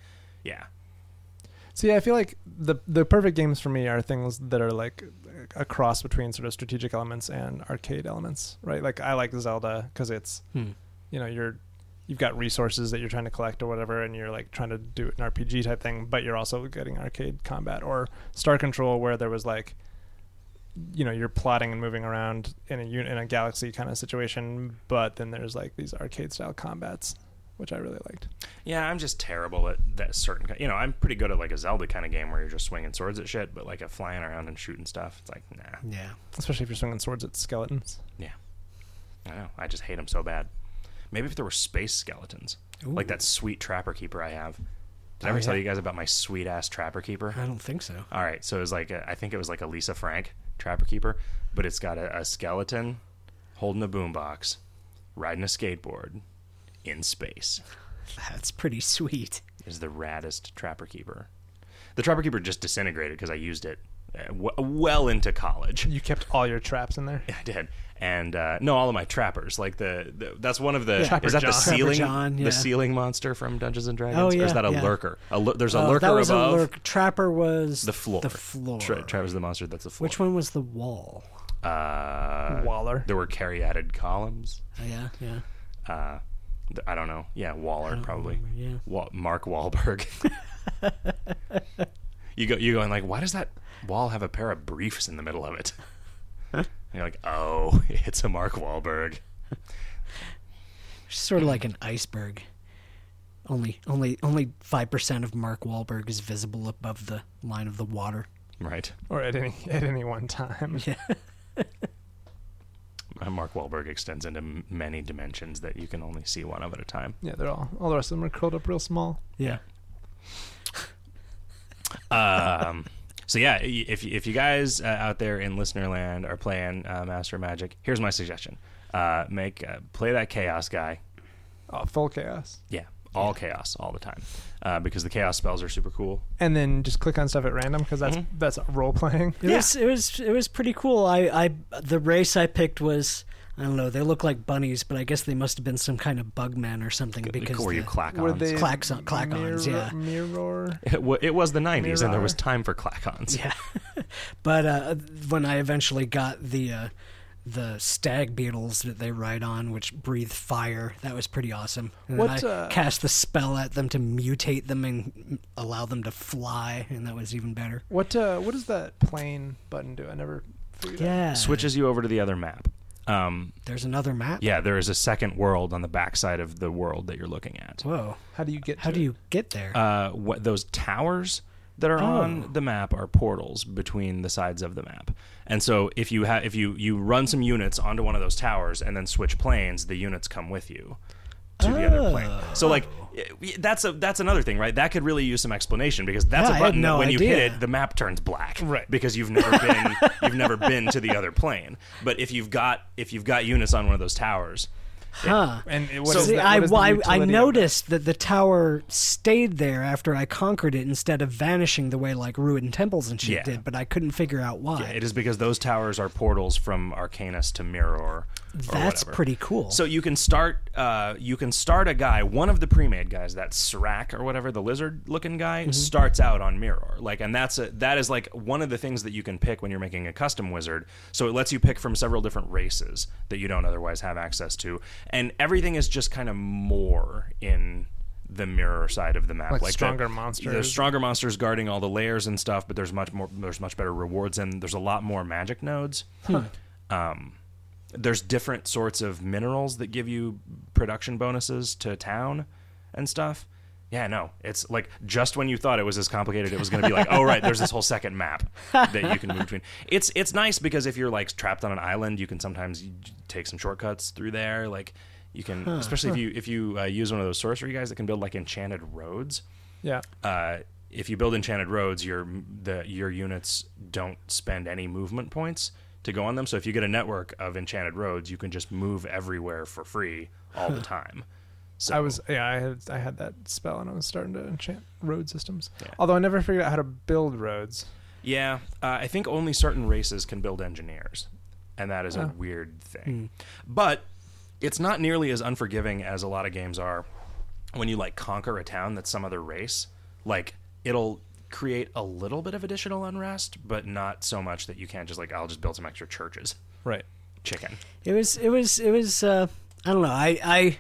See, I feel like the perfect games for me are things that are like a cross between sort of strategic elements and arcade elements, right? Like I like Zelda because it's, you've got resources that you're trying to collect or whatever, and you're like trying to do an RPG type thing, but you're also getting arcade combat. Or Star Control, where there was like, you're plotting and moving around in a galaxy kind of situation, but then there's like these arcade style combats, which I really liked. Yeah, I'm just terrible at that certain. I'm pretty good at like a Zelda kind of game where you're just swinging swords at shit, but like a flying around and shooting stuff, it's like nah. Yeah, especially if you're swinging swords at skeletons. Yeah, I know. I just hate them so bad. Maybe if there were space skeletons, like that sweet Trapper Keeper I have. Did I ever tell you guys about my sweet ass Trapper Keeper? I don't think so. All right, so it was like I think it was like a Lisa Frank Trapper Keeper, but it's got a skeleton holding a boombox, riding a skateboard in space. That's pretty sweet. Is the raddest Trapper Keeper. The Trapper Keeper just disintegrated because I used it well into college. You kept all your traps in there? Yeah, I did. And no, all of my trappers. Like that's one of the. Is that the ceiling? John, yeah. The ceiling monster from Dungeons and Dragons? Oh, yeah, or is that a lurker? There's a lurker that was above. A lurker. Trapper was the floor. The floor. Trapper's the monster. That's the floor. Which one was the wall? Waller. There were caryatid columns. Yeah. I don't know. Yeah, Waller probably. Yeah. Mark Wahlberg. You going like, why does that wall have a pair of briefs in the middle of it? And you're like, oh, it's a Mark Wahlberg. Sort of like an iceberg. Only 5% of Mark Wahlberg is visible above the line of the water. Right. Or at any one time. Yeah. Mark Wahlberg extends into many dimensions that you can only see one of at a time. Yeah, they're all the rest of them are curled up real small. Yeah. So yeah, if you guys out there in listener land are playing Master of Magic, here's my suggestion: play that chaos guy. Oh, full chaos. Yeah, all chaos all the time, because the chaos spells are super cool. And then just click on stuff at random because that's role playing. It was pretty cool. The race I picked was, I don't know, they look like bunnies, but I guess they must have been some kind of bugmen or something. Because were you clack-ons? Were they clack-ons, yeah. Mirror? It was the 90s, and there was time for clack-ons. Yeah. But when I eventually got the stag beetles that they ride on, which breathe fire, that was pretty awesome. And then I cast the spell at them to mutate them and allow them to fly, and that was even better. What does that plane button do? I never figured out. Switches you over to the other map. There's another map? Yeah, there is a second world on the backside of the world that you're looking at. Whoa. How do you get there? Those towers that are on the map are portals between the sides of the map. And so if you run some units onto one of those towers and then switch planes, the units come with you to the other plane. So like That's another thing, right? That could really use some explanation, because that's a button that when you hit it, the map turns black, right? Because you've never been to the other plane. But if you've got units on one of those towers. Huh. And I noticed that the tower stayed there after I conquered it instead of vanishing the way like ruined temples and shit did, but I couldn't figure out why. Yeah, it is because those towers are portals from Arcanus to Mirror. That's pretty cool. So you can start a guy, one of the pre-made guys, that Serac or whatever, the lizard-looking guy, starts out on Mirror. Like, and that is like one of the things that you can pick when you're making a custom wizard. So it lets you pick from several different races that you don't otherwise have access to, and everything is just kind of more in the Mirror side of the map, like stronger monsters. There's stronger monsters guarding all the layers and stuff, but there's much better rewards, and there's a lot more magic nodes. There's different sorts of minerals that give you production bonuses to town and stuff. Yeah, no, it's like just when you thought it was as complicated, it was going to be like, oh, right, there's this whole second map that you can move between. It's nice because if you're like trapped on an island, you can sometimes take some shortcuts through there. Like you can, especially if you use one of those sorcery guys that can build like enchanted roads. Yeah. If you build enchanted roads, your units don't spend any movement points to go on them. So if you get a network of enchanted roads, you can just move everywhere for free all the time. So I had that spell and I was starting to enchant road systems. Yeah. Although I never figured out how to build roads. Yeah, I think only certain races can build engineers, and that is a weird thing. But it's not nearly as unforgiving as a lot of games are when you like conquer a town that's some other race. Like it'll create a little bit of additional unrest, but not so much that you can't just like, I'll just build some extra churches. Right. Chicken. It was I don't know.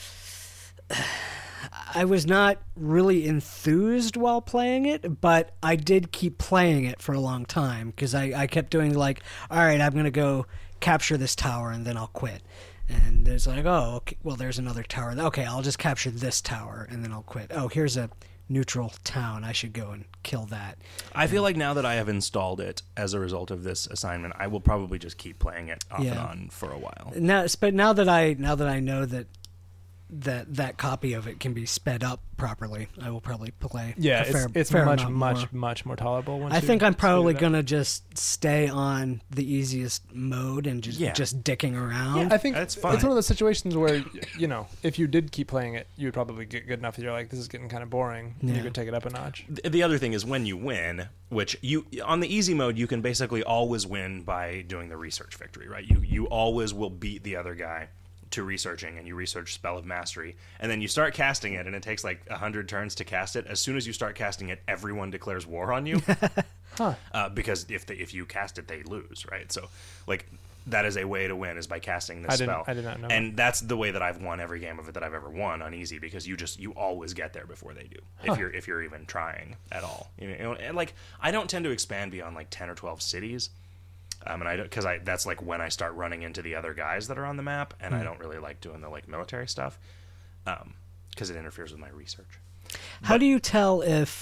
I was not really enthused while playing it, but I did keep playing it for a long time because I kept doing like, all right, I'm going to go capture this tower and then I'll quit. And there's like, oh, okay, well, there's another tower. Okay, I'll just capture this tower and then I'll quit. Oh, here's a neutral town. I should go and kill that. I feel like now that I have installed it as a result of this assignment, I will probably just keep playing it off and on for a while. But now that I know that copy of it can be sped up properly, I will probably play. Yeah, it's much more tolerable. I think I'm probably gonna just stay on the easiest mode and just dicking around. Yeah, I think that's fine. It's one of those situations where if you did keep playing it, you would probably get good enough that you're like, this is getting kind of boring. Yeah. You could take it up a notch. The other thing is when you win, which you on the easy mode, you can basically always win by doing the research victory, right? You always will beat the other guy to researching, and you research Spell of Mastery, and then you start casting it, and it takes like 100 turns to cast it. As soon as you start casting it, everyone declares war on you. Because if you cast it, they lose, right? So like that is a way to win, is by casting this spell. I did not know. And that's the way that I've won every game of it that I've ever won on easy, because you always get there before they do, if you're even trying at all. And like I don't tend to expand beyond like 10 or 12 cities. Because that's like when I start running into the other guys that are on the map, and I don't really like doing the like military stuff, because it interferes with my research. How do you tell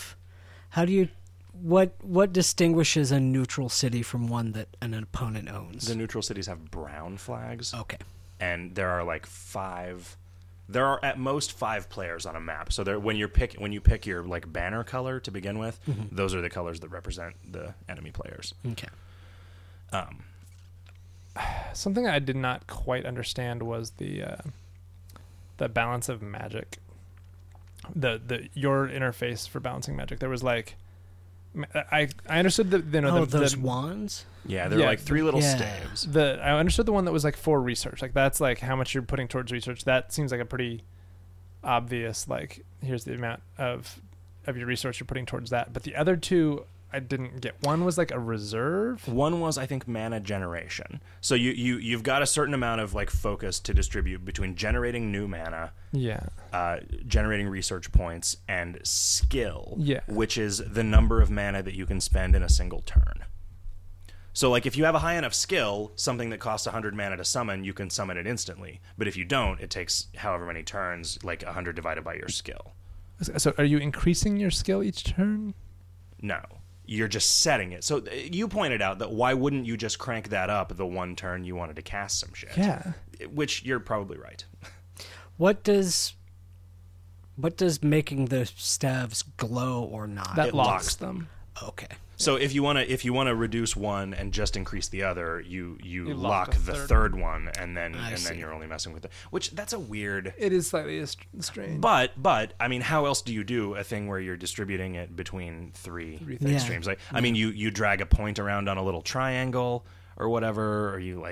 what distinguishes a neutral city from one that an opponent owns? The neutral cities have brown flags. Okay. And there are like 5. There are at most 5 players on a map. So when you pick your like banner color to begin with, those are the colors that represent the enemy players. Okay. Something I did not quite understand was the balance of magic. Your interface for balancing magic. There was like, I understood those wands. Yeah, they're like 3 little staves. I understood the one that was like for research. Like that's like how much you're putting towards research. That seems like a pretty obvious. Like here's the amount of your resource you're putting towards that. But the other 2. I didn't get. One was like a reserve. One was, I think, mana generation. So you've got a certain amount of like focus to distribute between generating new mana, generating research points, and skill, which is the number of mana that you can spend in a single turn. So like if you have a high enough skill, something that costs 100 mana to summon, you can summon it instantly. But if you don't, it takes however many turns, like 100 divided by your skill. So are you increasing your skill each turn? No. You're just setting it. So you pointed out that why wouldn't you just crank that up the one turn you wanted to cast some shit? Yeah. Which you're probably right. What does What does making the staves glow or not? That locks them. Okay. So if you want to reduce one and just increase the other, you lock the third one, and then you're only messing with it. Which that's a weird. It is slightly strange. But I mean, how else do you do a thing where you're distributing it between three extremes? Like I mean, you drag a point around on a little triangle or whatever, or you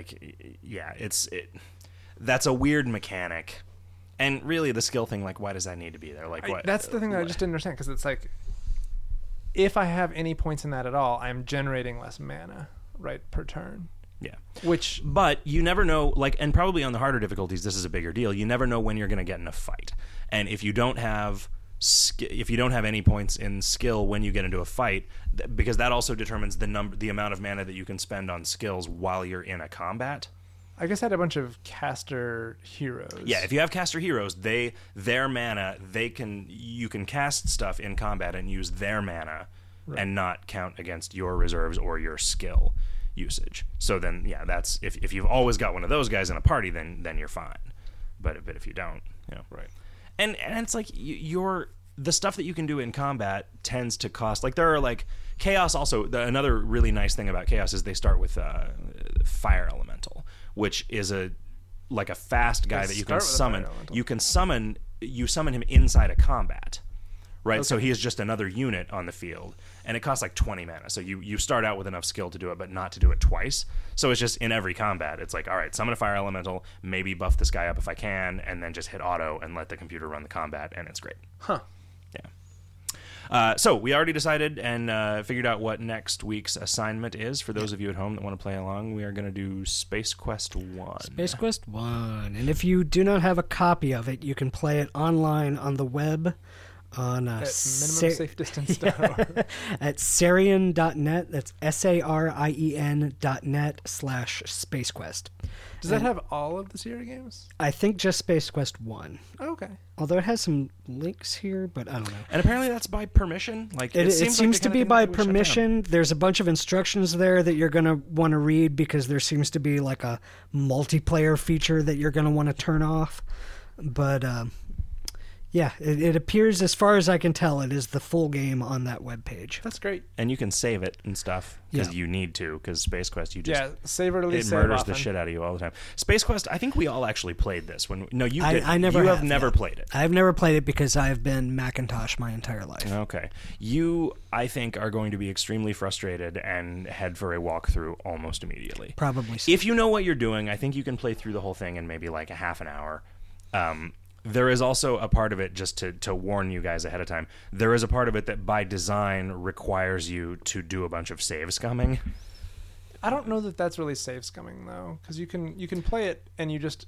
that's a weird mechanic. And really, the skill thing, like, why does that need to be there? Like, what? That's the thing that I just didn't understand, because it's like, if I have any points in that at all, I'm generating less mana, right, per turn. Yeah. But you never know, like, and probably on the harder difficulties, this is a bigger deal. You never know when you're going to get in a fight. And if you don't have any points in skill when you get into a fight, because that also determines the amount of mana that you can spend on skills while you're in a combat. I guess I had a bunch of caster heroes. Yeah, if you have caster heroes, their mana, you can cast stuff in combat and use their mana and not count against your reserves or your skill usage. So then, yeah, that's if you've always got one of those guys in a party, then you're fine. But if you don't, right. And it's like the stuff that you can do in combat tends to cost, like there are like Chaos also. Another really nice thing about Chaos is they start with Fire Elemental, which is a fast guy that you can summon. You summon him inside a combat, right? Okay. So he is just another unit on the field, and it costs like 20 mana. So you start out with enough skill to do it, but not to do it twice. So it's just in every combat, it's like, all right, summon a Fire Elemental, maybe buff this guy up if I can, and then just hit auto and let the computer run the combat, and it's great. Huh. Yeah. So we already decided and figured out what next week's assignment is. For those of you at home that want to play along, we are going to do Space Quest 1. Space Quest 1. And if you do not have a copy of it, you can play it online on the web on at minimum safe distance at Sarien.net. That's SARIEN.net/SpaceQuest. Does that have all of the Sierra games? I think just Space Quest 1. Oh, okay. Although it has some links here, but I don't know. And apparently that's by permission. Like it seems to be by permission. There's a bunch of instructions there that you're going to want to read, because there seems to be like a multiplayer feature that you're going to want to turn off. But yeah, it appears, as far as I can tell, it is the full game on that webpage. That's great. And you can save it and stuff, because you need to, because Space Quest, save it, it murders the shit out of you all the time. Space Quest, I think we all actually played this. You have never played it. I've never played it because I've been Macintosh my entire life. Okay. You, I think, are going to be extremely frustrated and head for a walkthrough almost immediately. Probably so. If you know what you're doing, I think you can play through the whole thing in maybe like a half an hour. There is also a part of it, just to warn you guys ahead of time, there is a part of it that by design requires you to do a bunch of save scumming. I don't know that that's really save scumming, though, because you can play it and you just...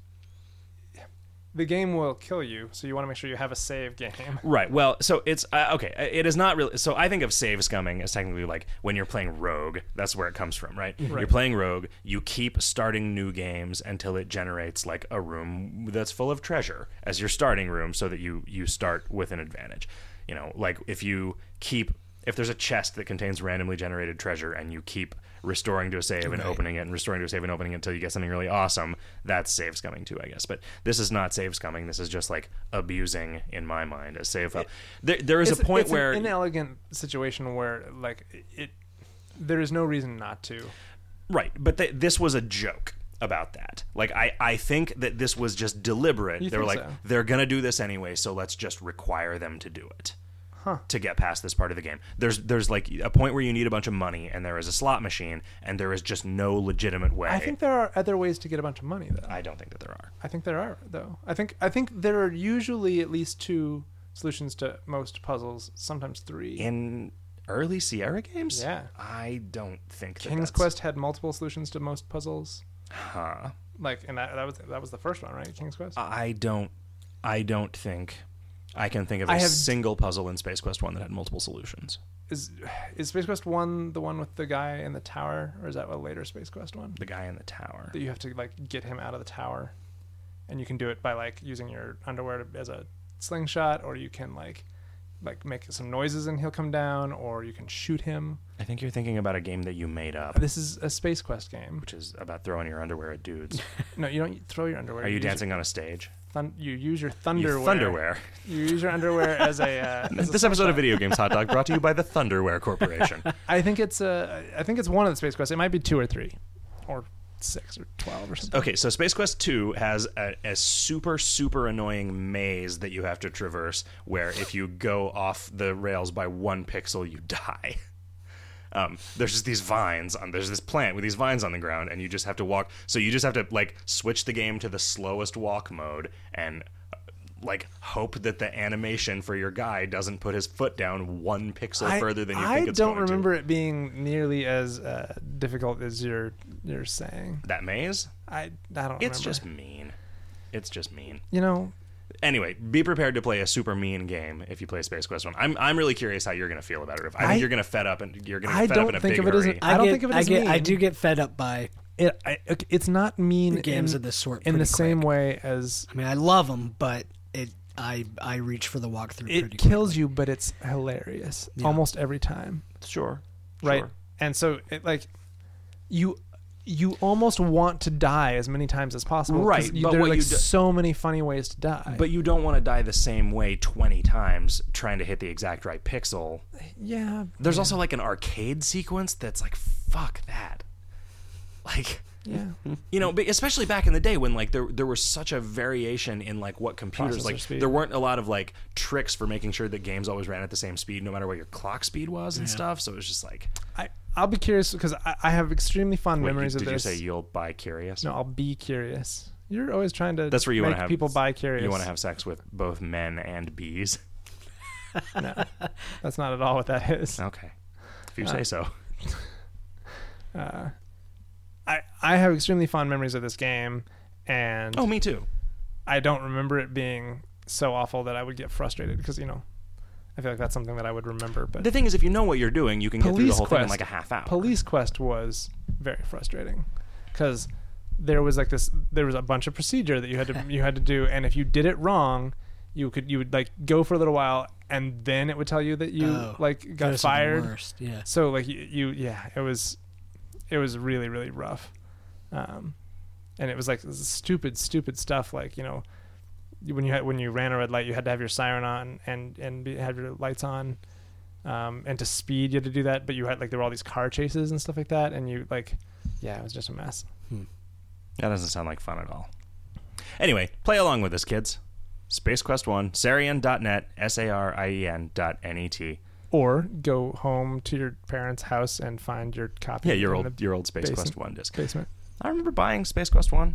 The game will kill you, so you want to make sure you have a save game. Right. Well, so it's... okay, it is not really... So I think of save scumming as technically like when you're playing Rogue. That's where it comes from, right? You're playing Rogue. You keep starting new games until it generates like a room that's full of treasure as your starting room, so that you start with an advantage. You know, like if there's a chest that contains randomly generated treasure and you keep restoring to a save and opening it and restoring to a save and opening it until you get something really awesome, that's save scumming too, I guess. But this is not save scumming. This is just like abusing, in my mind, a save file. There is a point where... It's an inelegant situation where like there is no reason not to. Right, but this was a joke about that. Like I think that this was just deliberate. They were like, they're going to do this anyway, so let's just require them to do it. To get past this part of the game. There's like a point where you need a bunch of money, and there is a slot machine, and there is just no legitimate way. I think there are other ways to get a bunch of money, though. I don't think that there are. I think there are, though. I think there are usually at least 2 solutions to most puzzles, sometimes 3. In early Sierra games? Yeah. I don't think King's Quest had multiple solutions to most puzzles. Huh. Like, and that was the first one, right? King's Quest? I don't think I can think of a single puzzle in Space Quest 1 that had multiple solutions. Is Space Quest 1 the one with the guy in the tower, or is that a later Space Quest one? The guy in the tower. That you have to like get him out of the tower, and you can do it by like using your underwear as a slingshot, or you can like make some noises and he'll come down, or you can shoot him. I think you're thinking about a game that you made up. This is a Space Quest game, which is about throwing your underwear at dudes. No, you don't throw your underwear. Are you dancing on a stage? you use your thunderwear. Thunderwear. You use your underwear as a. This episode of Video Games Hot Dog brought to you by the Thunderwear Corporation. I think it's one of the Space Quests. It might be 2 or 3, or 6 or 12 or something. Okay, so Space Quest 2 has a super, super annoying maze that you have to traverse where if you go off the rails by 1 pixel, you die. There's just these vines there's this plant with these vines on the ground, and you just have to walk. So you just have to like switch the game to the slowest walk mode and like hope that the animation for your guy doesn't put his foot down 1 pixel further than you think it's going to. I don't remember it being nearly as difficult as you're saying. That maze? I don't remember. It's just mean. It's just mean. You know. Anyway, be prepared to play a super mean game if you play Space Quest 1. I'm really curious how you're going to feel about it. I think you're going to fed up and you're going to get fed up in a big hurry. I don't think of it as mean. I do get fed up by it. It's not mean games of this sort in the same quick. Way as. I mean, I love them, but I reach for the walkthrough. It kills you, but it's hilarious almost every time. Sure, right. Sure. And so, you almost want to die as many times as possible, right? But there are so many funny ways to die. But you don't want to die the same way 20 times trying to hit the exact right pixel. Yeah. There's also like an arcade sequence that's like, fuck that. Like, yeah, you know, especially back in the day when like there was such a variation in like what computers like. There weren't a lot of like tricks for making sure that games always ran at the same speed, no matter what your clock speed was and stuff. So it was just like, I'll be curious because I have extremely fond memories of this. Did you say you'll buy curious? No, I'll be curious. You're always trying to. That's where you make want to have people buy curious. You want to have sex with both men and bees. No, that's not at all what that is. Okay, if you say so. I have extremely fond memories of this game, and me too. I don't remember it being so awful that I would get frustrated because I feel like that's something that I would remember. But the thing is, if you know what you're doing, you can get through the whole thing in like a half hour. Police Quest was very frustrating because there was a bunch of procedure that you had to do, and if you did it wrong, you would like go for a little while, and then it would tell you that you got fired. The worst. Yeah. So like it was really, really rough. And it was like stupid stuff like, when you ran a red light, you had to have your siren on and have your lights on. And to speed, you had to do that, but you had there were all these car chases and stuff like that, and it was just a mess. That doesn't sound like fun at all. Anyway, play along with us, kids. Space Quest 1, Sarien.net, SARIEN.net. Or go home to your parents' house and find your copy. Yeah, your old Space Quest 1 disc. Basement. I remember buying Space Quest 1.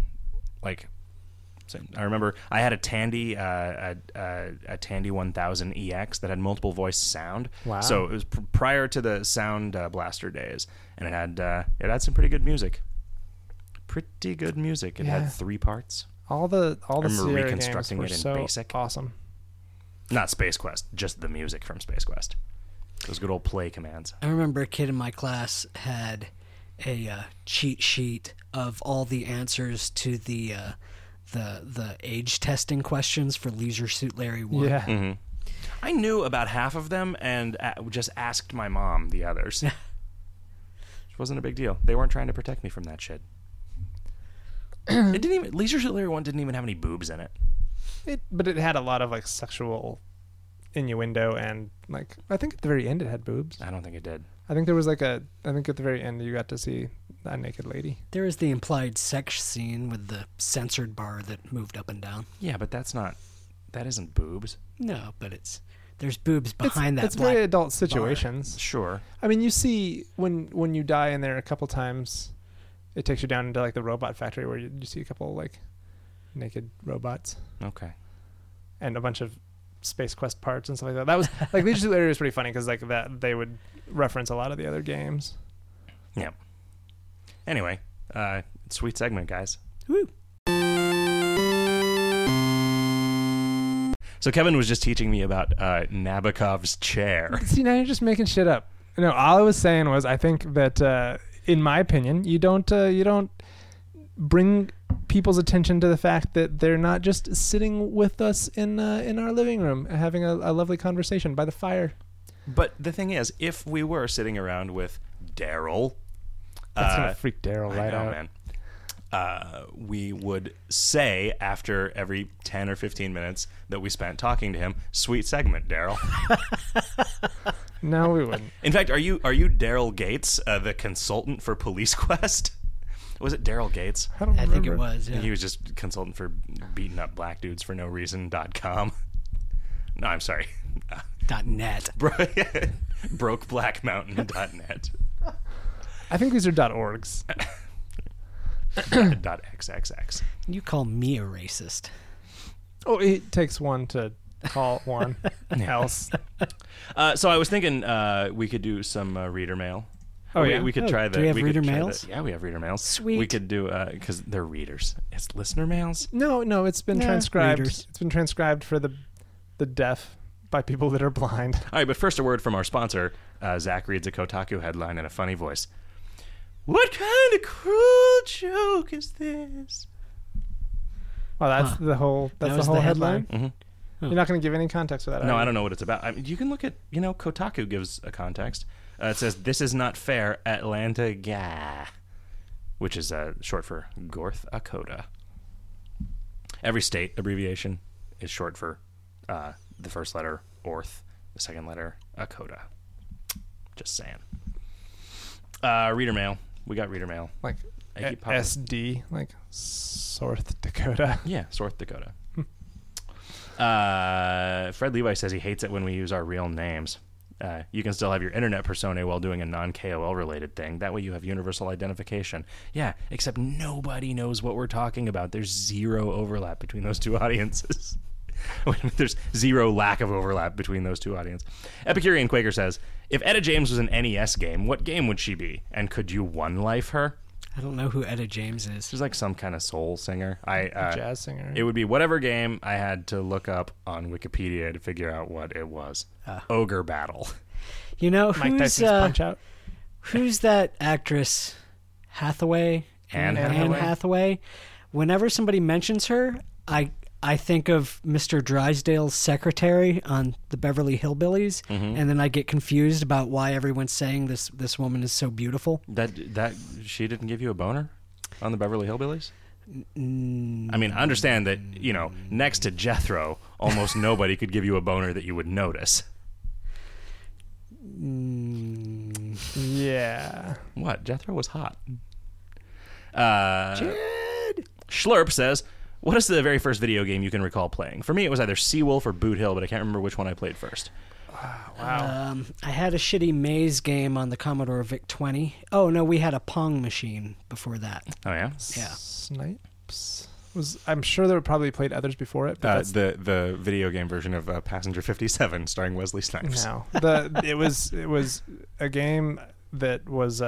I remember I had a Tandy a Tandy 1000 EX that had multiple voice sound. Wow. So it was prior to the Sound Blaster days, and it had some pretty good music. Pretty good music. It had 3 parts. All the Sierra reconstructing games were it in so BASIC. Awesome. Not Space Quest, just the music from Space Quest. Those good old play commands. I remember a kid in my class had a cheat sheet of all the answers to the age testing questions for Leisure Suit Larry 1. Yeah. Mm-hmm. I knew about half of them and just asked my mom the others. Which wasn't a big deal. They weren't trying to protect me from that shit. Leisure Suit Larry 1 didn't even have any boobs in it. But it had a lot of sexual innuendo, and I think at the very end it had boobs. I don't think it did. I think there was I think at the very end you got to see a naked lady. There was the implied sex scene with the censored bar that moved up and down. Yeah, but that isn't boobs. No, but there's boobs behind that. It's very adult situations. Bar. Sure. I mean, you see when you die in there a couple times, it takes you down into the robot factory where you see a couple naked robots. Okay. And a bunch of Space Quest parts and stuff like that. That was Leisure Suit Larry was pretty funny because that they would reference a lot of the other games. Yeah. Anyway, sweet segment, guys. Woo. So Kevin was just teaching me about Nabokov's chair. See, now you're just making shit up. No, all I was saying was I think that in my opinion, you don't bring people's attention to the fact that they're not just sitting with us in our living room having a lovely conversation by the fire. But the thing is, if we were sitting around with Daryl, that's gonna freak Daryl right out, man. we would say after every 10 or 15 minutes that we spent talking to him, "Sweet segment, Daryl." No, we wouldn't. In fact, are you Daryl Gates, the consultant for Police Quest? Was it Daryl Gates? I don't remember. think it was. Yeah. He was just consultant for beating up black dudes for no reason.com. No, I'm sorry. .net. Brokeblackmountain.net. I think these are .orgs. .xxx. You call me a racist. Oh, it takes one to call one else. So I was thinking we could do some reader mail. Oh, yeah? We could try that. Do we have reader mails? Yeah, we have reader mails. Sweet. We could do, because they're readers. It's listener mails? No, it's been transcribed. readers. It's been transcribed for the deaf by people that are blind. All right, but first a word from our sponsor. Zach reads a Kotaku headline in a funny voice. "What kind of cruel joke is this?" Well, that's the whole. That's That the was whole the headline. Mm-hmm. You're not going to give any context to that. No, are you? I don't know what it's about. I mean, you can look at, Kotaku gives a context. It says, "This is not fair, Atlanta Gah," which is short for Gorth Akota. Every state abbreviation is short for the first letter, Orth, the second letter, Akota. Just saying. Reader mail. We got reader mail. Like I keep popping- SD, like South Dakota. Yeah, North Dakota. Fred Levi says he hates it when we use our real names. You can still have your internet persona while doing a non-KOL related thing. That way you have universal identification. Yeah, except nobody knows what we're talking about. There's zero overlap between those two audiences. There's zero lack of overlap between those two audiences. Epicurean Quaker says, if Etta James was an NES game, what game would she be? And could you one-life her? I don't know who Etta James is. She's like some kind of soul singer. Jazz singer. It would be whatever game I had to look up on Wikipedia to figure out what it was. Ogre Battle. You know, Mike Tyson's Punch Out. Who's that actress? Hathaway? Anne Hathaway. Whenever somebody mentions her, I think of Mr. Drysdale's secretary on the Beverly Hillbillies, and then I get confused about why everyone's saying this woman is so beautiful. That she didn't give you a boner on the Beverly Hillbillies? I mean, I understand that, next to Jethro, almost nobody could give you a boner that you would notice. Yeah. What? Jethro was hot. Jed! Schlurp says, what is the very first video game you can recall playing? For me, it was either Seawolf or Boot Hill, but I can't remember which one I played first. Wow. I had a shitty maze game on the Commodore VIC-20. Oh, no, we had a Pong machine before that. Oh, yeah? Yeah. Snipes. I'm sure there were probably played others before it. But the video game version of Passenger 57 starring Wesley Snipes. No. it was a game that was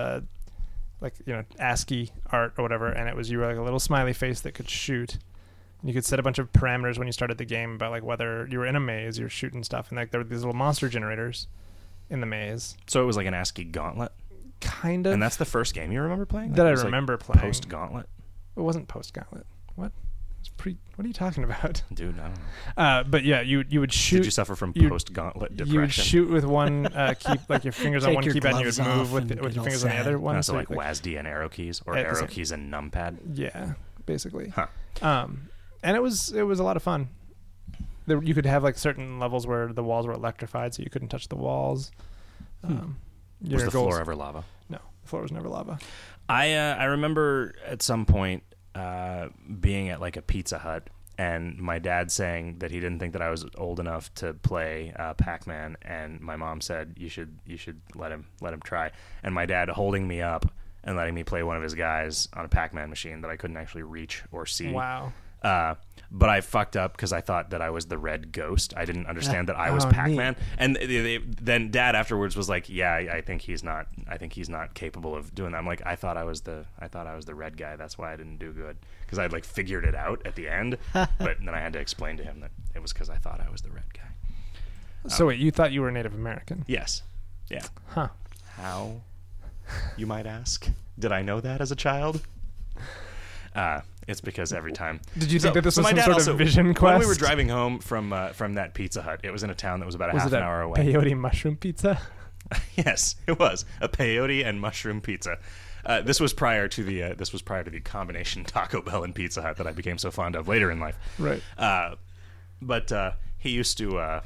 ASCII art or whatever, and you were like a little smiley face that could shoot. You could set a bunch of parameters when you started the game about like whether you were in a maze, you're shooting stuff, and like there were these little monster generators in the maze. So it was like an ASCII gauntlet? Kind of. And that's the first game you remember playing? That I remember playing. Post-gauntlet? It wasn't post-gauntlet. What? What are you talking about? Dude, I don't know. But yeah, you would shoot. Did you suffer from post-gauntlet depression? You would shoot with one your fingers on one keypad, and you would move with your fingers on the other one. So like WASD and arrow keys, or arrow keys and numpad? Yeah, basically. Huh. And it was a lot of fun. You could have like certain levels where the walls were electrified, so you couldn't touch the walls. Was the floor ever lava? No, the floor was never lava. I remember at some point being at like a Pizza Hut, and my dad saying that he didn't think that I was old enough to play Pac-Man, and my mom said you should let him try, and my dad holding me up and letting me play one of his guys on a Pac-Man machine that I couldn't actually reach or see. Wow. But I fucked up because I thought that I was the red ghost. I didn't understand that I was Pac-Man. Neat. And then Dad afterwards was like, "Yeah, I think he's not capable of doing that." I'm like, I thought I was the red guy. That's why I didn't do good, because I'd like figured it out at the end. But then I had to explain to him that it was because I thought I was the red guy. So wait, you thought you were Native American? Yes. Yeah. Huh. How, you might ask? Did I know that as a child? It's because every time. Did you think that this was some sort of vision quest? When we were driving home from that Pizza Hut, it was in a town that was about a half an hour away. Peyote mushroom pizza? Yes, it was a peyote and mushroom pizza. This was prior to the combination Taco Bell and Pizza Hut that I became so fond of later in life. Right. But he used to,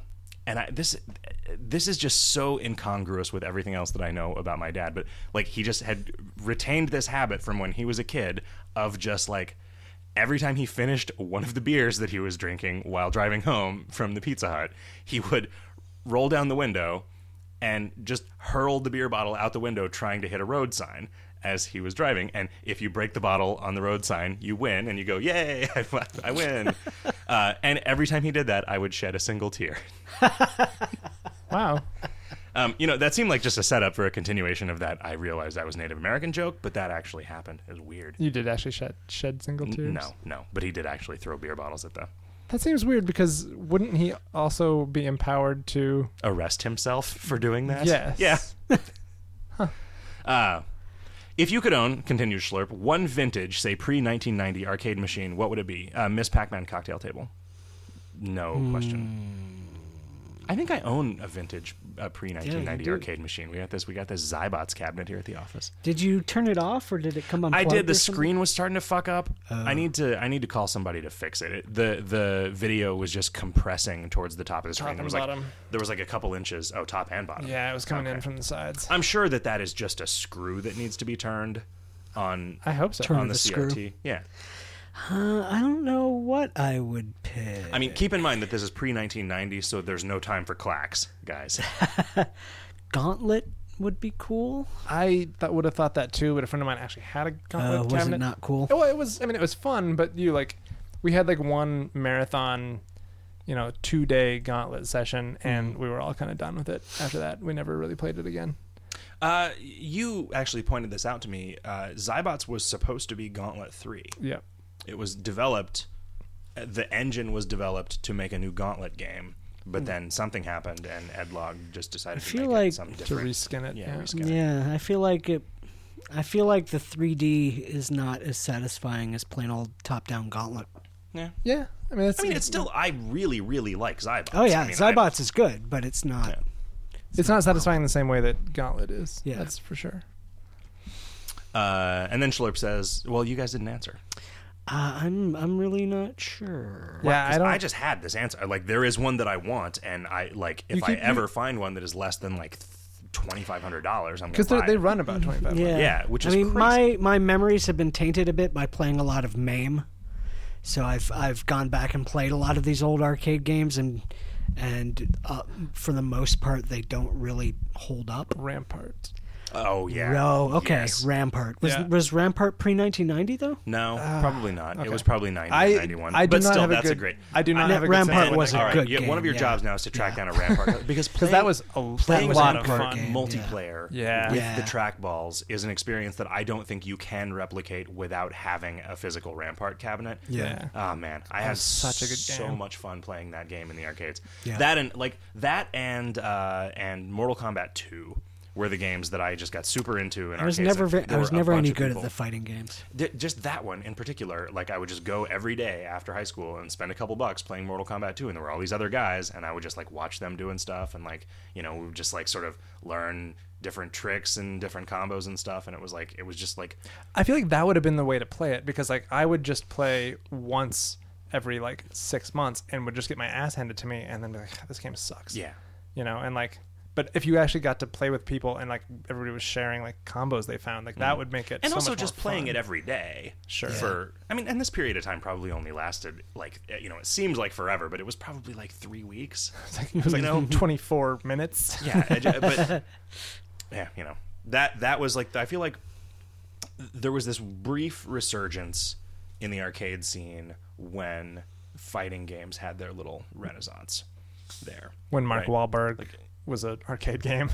this is just so incongruous with everything else that I know about my dad. But like, he just had retained this habit from when he was a kid of just like, every time he finished one of the beers that he was drinking while driving home from the Pizza Hut, he would roll down the window and just hurl the beer bottle out the window trying to hit a road sign as he was driving. And if you break the bottle on the road sign, you win, and you go, yay, I win. And every time he did that, I would shed a single tear. Wow. That seemed like just a setup for a continuation of that I realized that was Native American joke, but that actually happened. It was weird. You did actually shed single tears? No. But he did actually throw beer bottles at them. That seems weird, because wouldn't he also be empowered to arrest himself for doing that? Yes. Yeah. If you could own, continued Schlurp, one vintage, say pre-1990 arcade machine, what would it be? Miss Pac-Man cocktail table. No question. I think I own a vintage pre-1990 arcade machine. We got this Zybots cabinet here at the office. Did you turn it off, or did it come unplugged? I did. The screen was starting to fuck up. I need to call somebody to fix it. The video was just compressing towards the top of the screen. There was like a couple inches. Oh, top and bottom. Yeah, it was coming in from the sides. I'm sure that is just a screw that needs to be turned on. I hope so. On the CRT. Screw. Yeah. I don't know what I would pick. I mean, keep in mind that this is pre-1990, so there's no time for clacks, guys. Gauntlet would be cool. I would have thought that too, but a friend of mine actually had a Gauntlet cabinet. Was it not cool? Well, it was. I mean, it was fun, but we had like one marathon, 2-day Gauntlet session, and we were all kind of done with it after that. We never really played it again. You actually pointed this out to me. Zybots was supposed to be Gauntlet 3. Yeah. It was developed, the engine was developed to make a new Gauntlet game, but then something happened and Edlog just decided to make it something different. To reskin it. Yeah, reskin it. Yeah, I feel like the 3D is not as satisfying as plain old top-down Gauntlet. Yeah. Yeah. I mean, it's still, I really, really like Zybots. Oh, yeah, Zybots is good, but it's not... Yeah. It's not satisfying the same way that Gauntlet is. Yeah. That's for sure. And then Schlurp says, well, you guys didn't answer. I'm really not sure. Yeah, I just had this answer. Like, there is one that I want, and if I ever find one that is less than like $2,500, I'm going to buy it. They run about $2,500. Yeah, which is crazy. my memories have been tainted a bit by playing a lot of MAME, so I've gone back and played a lot of these old arcade games, and for the most part, they don't really hold up. Rampart. Oh, yeah. Oh, okay. Yes. Rampart. Was Rampart pre-1990, though? No, probably not. Okay. It was probably 91. I do but not still, have that's a a great... I do not have a good Rampart sense. was a good game. One of your jobs now is to track down a Rampart. Because that was a lot of Rampart fun. multiplayer with the trackballs is an experience that I don't think you can replicate without having a physical Rampart cabinet. Yeah. Oh, man. I had such a good game. So much fun playing that game in the arcades. Yeah. That and Mortal Kombat 2 were the games that I just got super into in arcades. I was never any good at the fighting games. Just that one in particular. Like, I would just go every day after high school and spend a couple bucks playing Mortal Kombat 2, and there were all these other guys, and I would just like watch them doing stuff, and we would just like sort of learn different tricks and different combos and stuff, and it was just like I feel like that would have been the way to play it, because like I would just play once every 6 months and would just get my ass handed to me and then be like, this game sucks. Yeah. And but if you actually got to play with people and everybody was sharing combos they found, that would make it and so also much just more playing fun. it every day. Sure. And this period of time probably only lasted it seems like forever, but it was probably 3 weeks. It was 24 minutes. Yeah, but yeah, that was I feel like there was this brief resurgence in the arcade scene when fighting games had their little renaissance there. When Mark Wahlberg was an arcade game.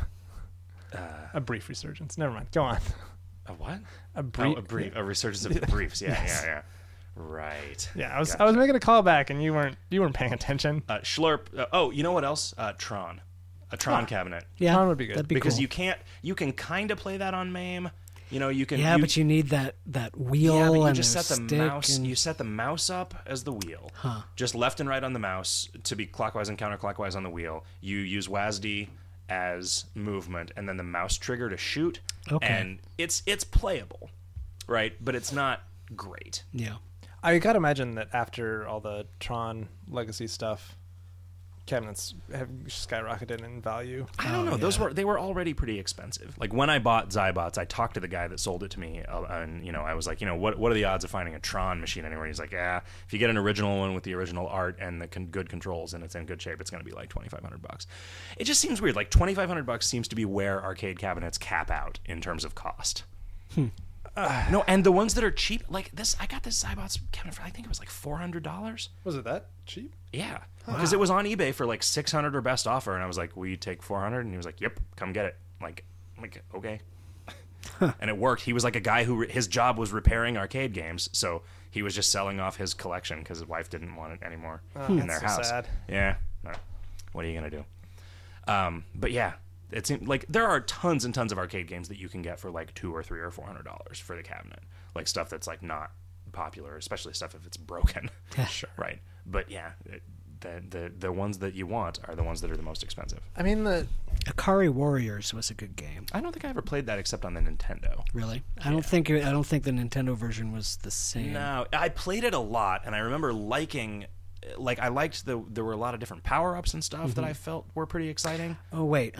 A brief resurgence. Never mind. Go on. A what? A resurgence of the briefs. Yeah, Yes. yeah. Right. Yeah, I was making a callback and you weren't paying attention. Schlurp. You know what else? Tron. A Tron cabinet. Yeah, Tron would be good. That'd be Because cool. you can kind of play that on MAME. You can. Yeah, but you need that wheel. Yeah, but you and just set the stick mouse. and... You set the mouse up as the wheel. Huh. Just left and right on the mouse to be clockwise and counterclockwise on the wheel. You use WASD as movement and then the mouse trigger to shoot. Okay. And it's playable, right? But it's not great. Yeah. I gotta imagine that after all the Tron Legacy stuff, cabinets have skyrocketed in value. I don't know. They were already pretty expensive. Like when I bought Zybots, I talked to the guy that sold it to me, and I was like, what are the odds of finding a Tron machine anywhere? And he's like, if you get an original one with the original art and the good controls and it's in good shape, it's going to be like $2,500. It just seems weird. Like $2,500 seems to be where arcade cabinets cap out in terms of cost. No, and the ones that are cheap, like this, I got this Zybots cabinet for I think it was like $400. Was it that cheap? Yeah, because it was on eBay for like $600 or best offer, and I was like, "Will you take $400?" And he was like, "Yep, come get it." I'm like okay, and it worked. He was like a guy who his job was repairing arcade games, so he was just selling off his collection because his wife didn't want it anymore in their house. Sad. Yeah, what are you gonna do? But yeah. It seems like there are tons and tons of arcade games that you can get for like $200 or $300 or $400 for the cabinet, like stuff that's like not popular, especially stuff if it's broken. Sure. Right. But yeah, the ones that you want are the ones that are the most expensive. I mean, the Akari Warriors was a good game. I don't think I ever played that except on the Nintendo. Really? I don't think the Nintendo version was the same. No, I played it a lot, and I remember liking. Like I liked there were a lot of different power-ups and stuff that I felt were pretty exciting. Oh wait,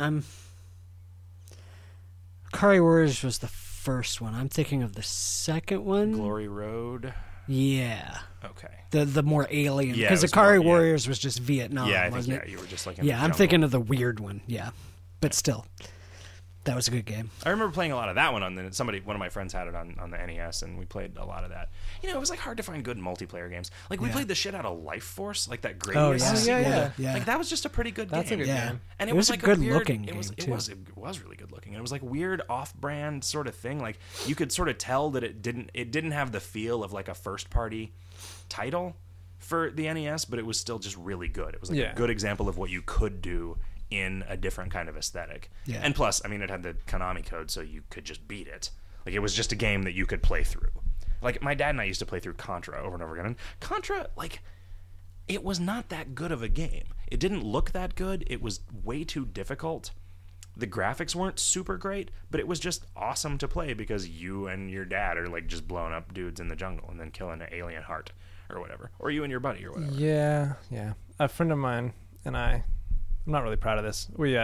Akari Warriors was the first one. I'm thinking of the second one. Glory Road. Yeah. Okay. The more alien, Yeah, because it was Akari more- Warriors was just Vietnam, Yeah, I think wasn't it? you were just like Yeah, I'm thinking of the weird one. Yeah, but still, that was a good game. I remember playing a lot of that one on the one of my friends had it on the NES, and we played a lot of that. It was like hard to find good multiplayer games. Like we played the shit out of Life Force, like that Gradius. Oh yeah, sequel. yeah. Like that was just a pretty good That's game. a good game. And it was a like good weird, looking it was, game, it too. was really good looking. And it was like weird off-brand sort of thing. Like you could sort of tell that it didn't have the feel of like a first-party title for the NES, but it was still just really good. It was like a good example of what you could do in a different kind of aesthetic. Yeah. And plus, I mean, it had the Konami code, so you could just beat it. Like it was just a game that you could play through. Like my dad and I used to play through Contra over and over again. And Contra, like, it was not that good of a game. It didn't look that good. It was way too difficult. The graphics weren't super great, but it was just awesome to play because you and your dad are like just blowing up dudes in the jungle and then killing an alien heart or whatever. Or you and your buddy or whatever. Yeah. A friend of mine and I'm not really proud of this.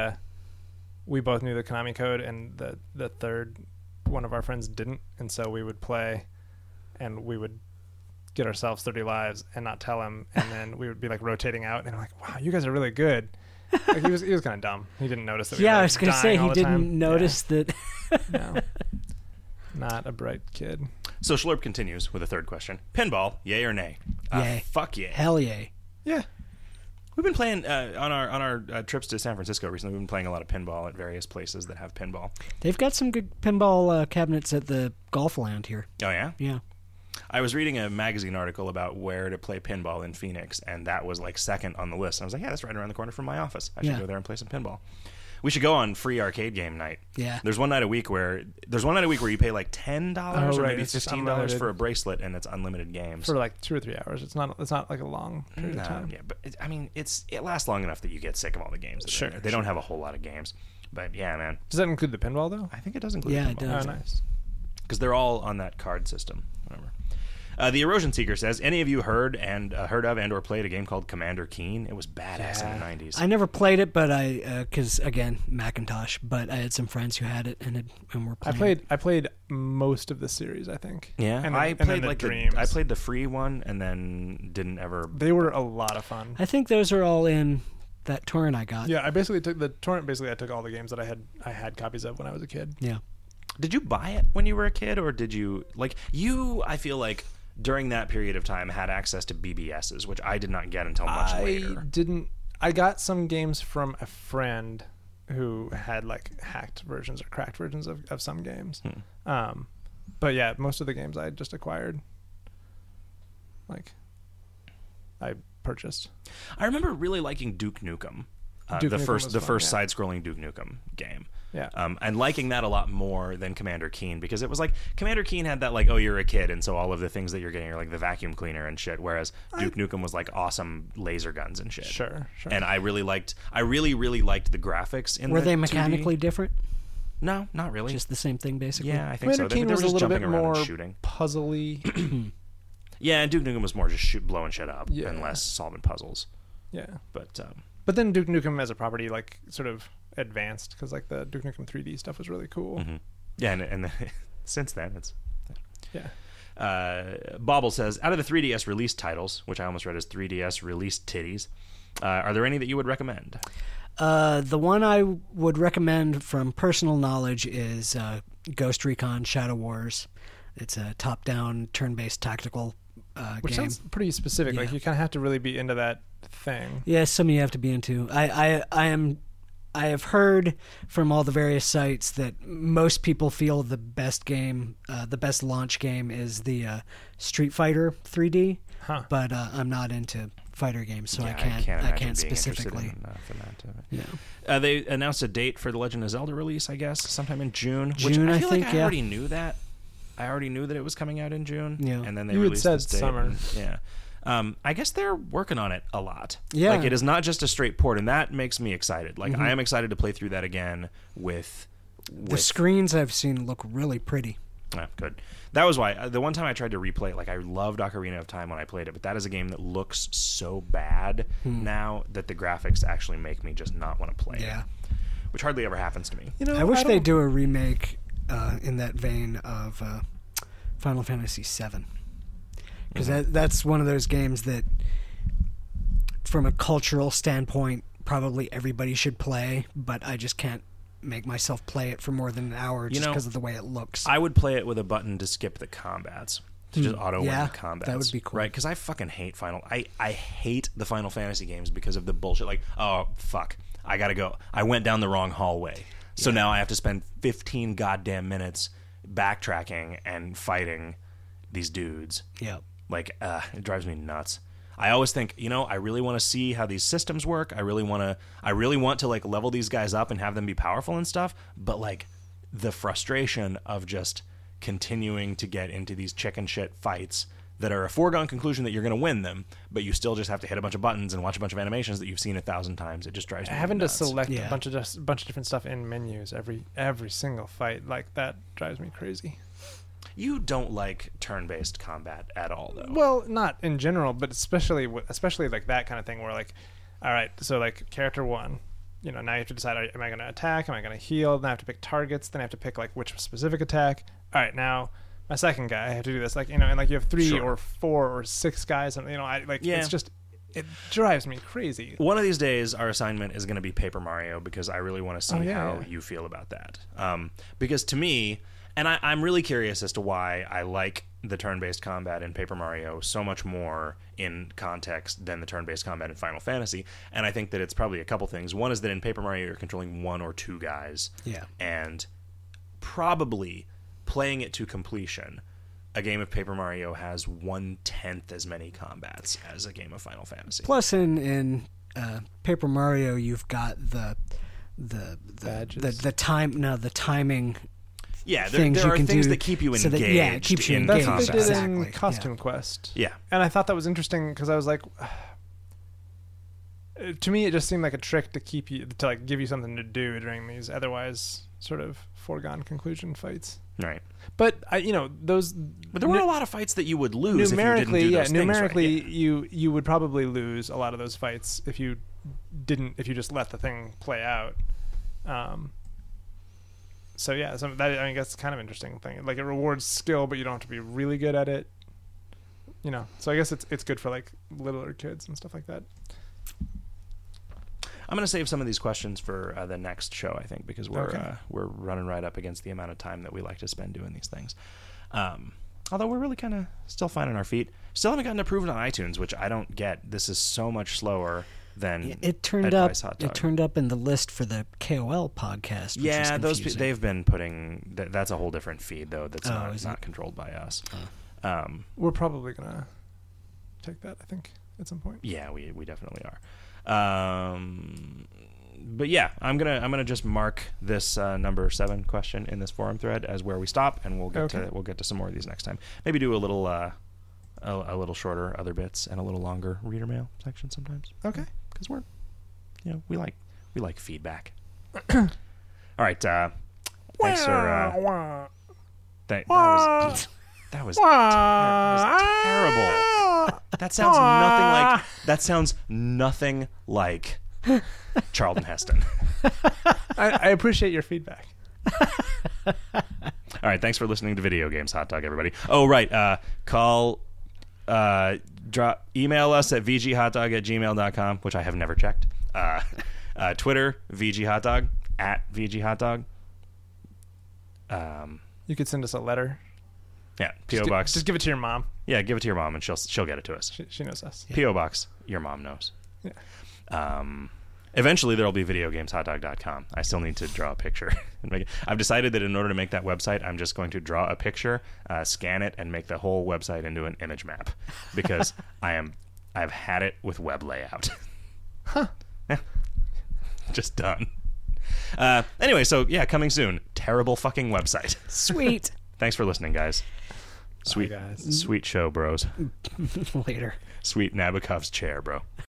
We both knew the Konami code, and the third one of our friends didn't, and so we would play, and we would get ourselves 30 lives and not tell him, and then we would be like rotating out, and I'm like, wow, you guys are really good. Like, he was kind of dumb. He didn't notice that. I was going to say he didn't notice that. No, not a bright kid. So Schlurp continues with a third question: pinball, yay or nay? Yay. Fuck yeah. Hell yay. Yeah. We've been playing on our trips to San Francisco recently. We've been playing a lot of pinball at various places that have pinball. They've got some good pinball cabinets at the Golf Land here. Oh yeah. Yeah. I was reading a magazine article about where to play pinball in Phoenix, and that was like second on the list. And I was like, yeah, that's right around the corner from my office. I should go there and play some pinball. We should go on free arcade game night. Yeah. There's one night a week where you pay like $10 or maybe $15 for a bracelet, and it's unlimited games for like 2 or 3 hours. It's not like a long period of time. Yeah, but it lasts long enough that you get sick of all the games. Sure. They don't have a whole lot of games, but yeah, man. Does that include the pinball though? I think it does include. Yeah, the it pinball. does. Oh, nice. Because they're all on that card system. Whatever. The Erosion Seeker says, any of you heard of and or played a game called Commander Keen? It was badass in the 90s. I never played it, but because again, Macintosh, but I had some friends who had it and were playing. I played most of the series, I think. Yeah, and then, I played the like Dreams. I played the free one and then didn't ever. They were a lot of fun. I think those are all in that torrent I got. Yeah, I basically took the torrent. Basically, I took all the games that I had copies of when I was a kid. Yeah. Did you buy it when you were a kid, or did you I feel like during that period of time had access to BBSs, which I did not get until much later. I got some games from a friend who had like hacked versions or cracked versions of some games. But yeah, most of the games I just acquired. Like, I purchased. I remember really liking Duke Nukem. The first side-scrolling Duke Nukem game. Yeah. And liking that a lot more than Commander Keen, because it was like Commander Keen had that like, oh, you're a kid, and so all of the things that you're getting are like the vacuum cleaner and shit, whereas Duke Nukem was like awesome laser guns and shit. Sure. And I really really liked the graphics in. Were they mechanically different? No, not really. Just the same thing, basically. Yeah, I think Commander so. Keen They were was a just little jumping bit around more and shooting. puzzly. Yeah, and Duke Nukem was more just blowing shit up Yeah. and less solving puzzles. Yeah. But then Duke Nukem as a property like sort of advanced, because like the Duke Nukem 3D stuff was really cool. mm-hmm. Yeah, and since then it's yeah. Bobble says, out of the 3DS released titles, which I almost read as 3DS released titties, are there any that you would recommend? The one I would recommend from personal knowledge is Ghost Recon Shadow Wars. It's a top-down, turn-based tactical Which game. sounds pretty specific. Yeah. Like you kind of have to really be into that thing. Yeah, some you have to be into. I have heard from all the various sites that most people feel the best game, the best launch game is the Street Fighter 3D. Huh. But I'm not into fighter games, so Yeah, I can't being specifically. Yeah. They announced a date for the Legend of Zelda release, I guess, sometime in June. June, which I feel think, like I yeah. already knew that. I already knew that it was coming out in June. Yeah. And then they You had released said this date. summer. And, yeah. I guess they're working on it a lot. Yeah. Like, it is not just a straight port, and that makes me excited. Like, Mm-hmm. I am excited to play through that again with The screens I've seen look really pretty. Yeah, good. That was why the one time I tried to replay it, like I loved Ocarina of Time when I played it, but that is a game that looks so bad now that the graphics actually make me just not want to play Yeah. it, which hardly ever happens to me. You know, I wish don't- they'd do a remake in that vein of Final Fantasy VII. Because that's one of those games that, from a cultural standpoint, probably everybody should play, but I just can't make myself play it for more than an hour just because of the way it looks. I would play it with a button to skip the combats, to just auto win Yeah, the combats. that would be cool. Right? Because I fucking hate I hate the Final Fantasy games because of the bullshit. Like, oh, fuck, I gotta go. I went down the wrong hallway. So now I have to spend 15 goddamn minutes backtracking and fighting these dudes. Yeah. Like, it drives me nuts. I always think, I really want to see how these systems work. I really want to like level these guys up and have them be powerful and stuff. But like the frustration of just continuing to get into these chicken shit fights that are a foregone conclusion that you're going to win them, but you still just have to hit a bunch of buttons and watch a bunch of animations that you've seen 1,000 times. It just drives me having nuts. to select Yeah. a bunch of different stuff in menus every single fight, like that drives me crazy. You don't like turn-based combat at all, though. Well, not in general, but especially like that kind of thing where like, all right, so like character one, now you have to decide, am I going to attack? Am I going to heal? Then I have to pick targets. Then I have to pick like which specific attack. All right, now my second guy, I have to do this. Like, and like you have 3 Sure. or 4 or 6 guys, and it's just, it drives me crazy. One of these days, our assignment is going to be Paper Mario because I really want to see how yeah. you feel about that. Because to me, and I'm really curious as to why I like the turn-based combat in Paper Mario so much more in context than the turn-based combat in Final Fantasy. And I think that it's probably a couple things. One is that in Paper Mario, you're controlling 1 or 2 guys. Yeah. And probably playing it to completion, a game of Paper Mario has 1/10 as many combats as a game of Final Fantasy. Plus, in Paper Mario, you've got the Badges. the timing. Yeah, things there you are can things do that keep you so engaged. that- yeah, it keeps you in That's engaged. what they did combat. in Exactly, Costume yeah. Quest. Yeah. And I thought that was interesting because I was like, to me, it just seemed like a trick to keep you to like give you something to do during these otherwise sort of foregone conclusion fights. Right. But those. But there were a lot of fights that you would lose if you didn't numerically, do yeah, those things numerically, right. you would probably lose a lot of those fights if you just let the thing play out. So yeah, that's kind of interesting thing. Like it rewards skill, but you don't have to be really good at it. So I guess it's good for like littler kids and stuff like that. I'm going to save some of these questions for the next show, I think, because Okay. we're running right up against the amount of time that we like to spend doing these things. Although we're really kind of still finding our feet. Still haven't gotten approved on iTunes, which I don't get. This is so much slower than It turned up. Advice Hot Dog. It turned up in the list for the KOL podcast. Which Yeah, is those confusing. they've been putting. That's a whole different feed though. That's Is not it? controlled by us. We're probably gonna take that, I think, at some point. Yeah, we definitely are. But yeah, I'm gonna just mark this number 7 question in this forum thread as where we stop, and we'll get to some more of these next time. Maybe do a little a little shorter other bits and a little longer reader mail section sometimes. Okay, because we're we like feedback. All right, thanks for that was terrible. That sounds nothing like Charlton Heston. I appreciate your feedback. All right, thanks for listening to Video Games Hot Dog, everybody. Oh, right, email us at vghotdog@gmail.com, which I have never checked. Twitter, vghotdog, @vghotdog. You could send us a letter. Yeah, P.O. Box. Just give it to your mom. Yeah, give it to your mom, and she'll get it to us. She knows us. P.O. Box, your mom knows. Yeah. Eventually, there will be videogameshotdog.com. I still need to draw a picture. And make it. I've decided that in order to make that website, I'm just going to draw a picture, scan it, and make the whole website into an image map because I've had it with web layout. Huh. Yeah. Just done. Anyway, so yeah, coming soon. Terrible fucking website. Sweet. Thanks for listening, guys. Bye, guys. Sweet show, bros. Later. Sweet Nabokov's chair, bro.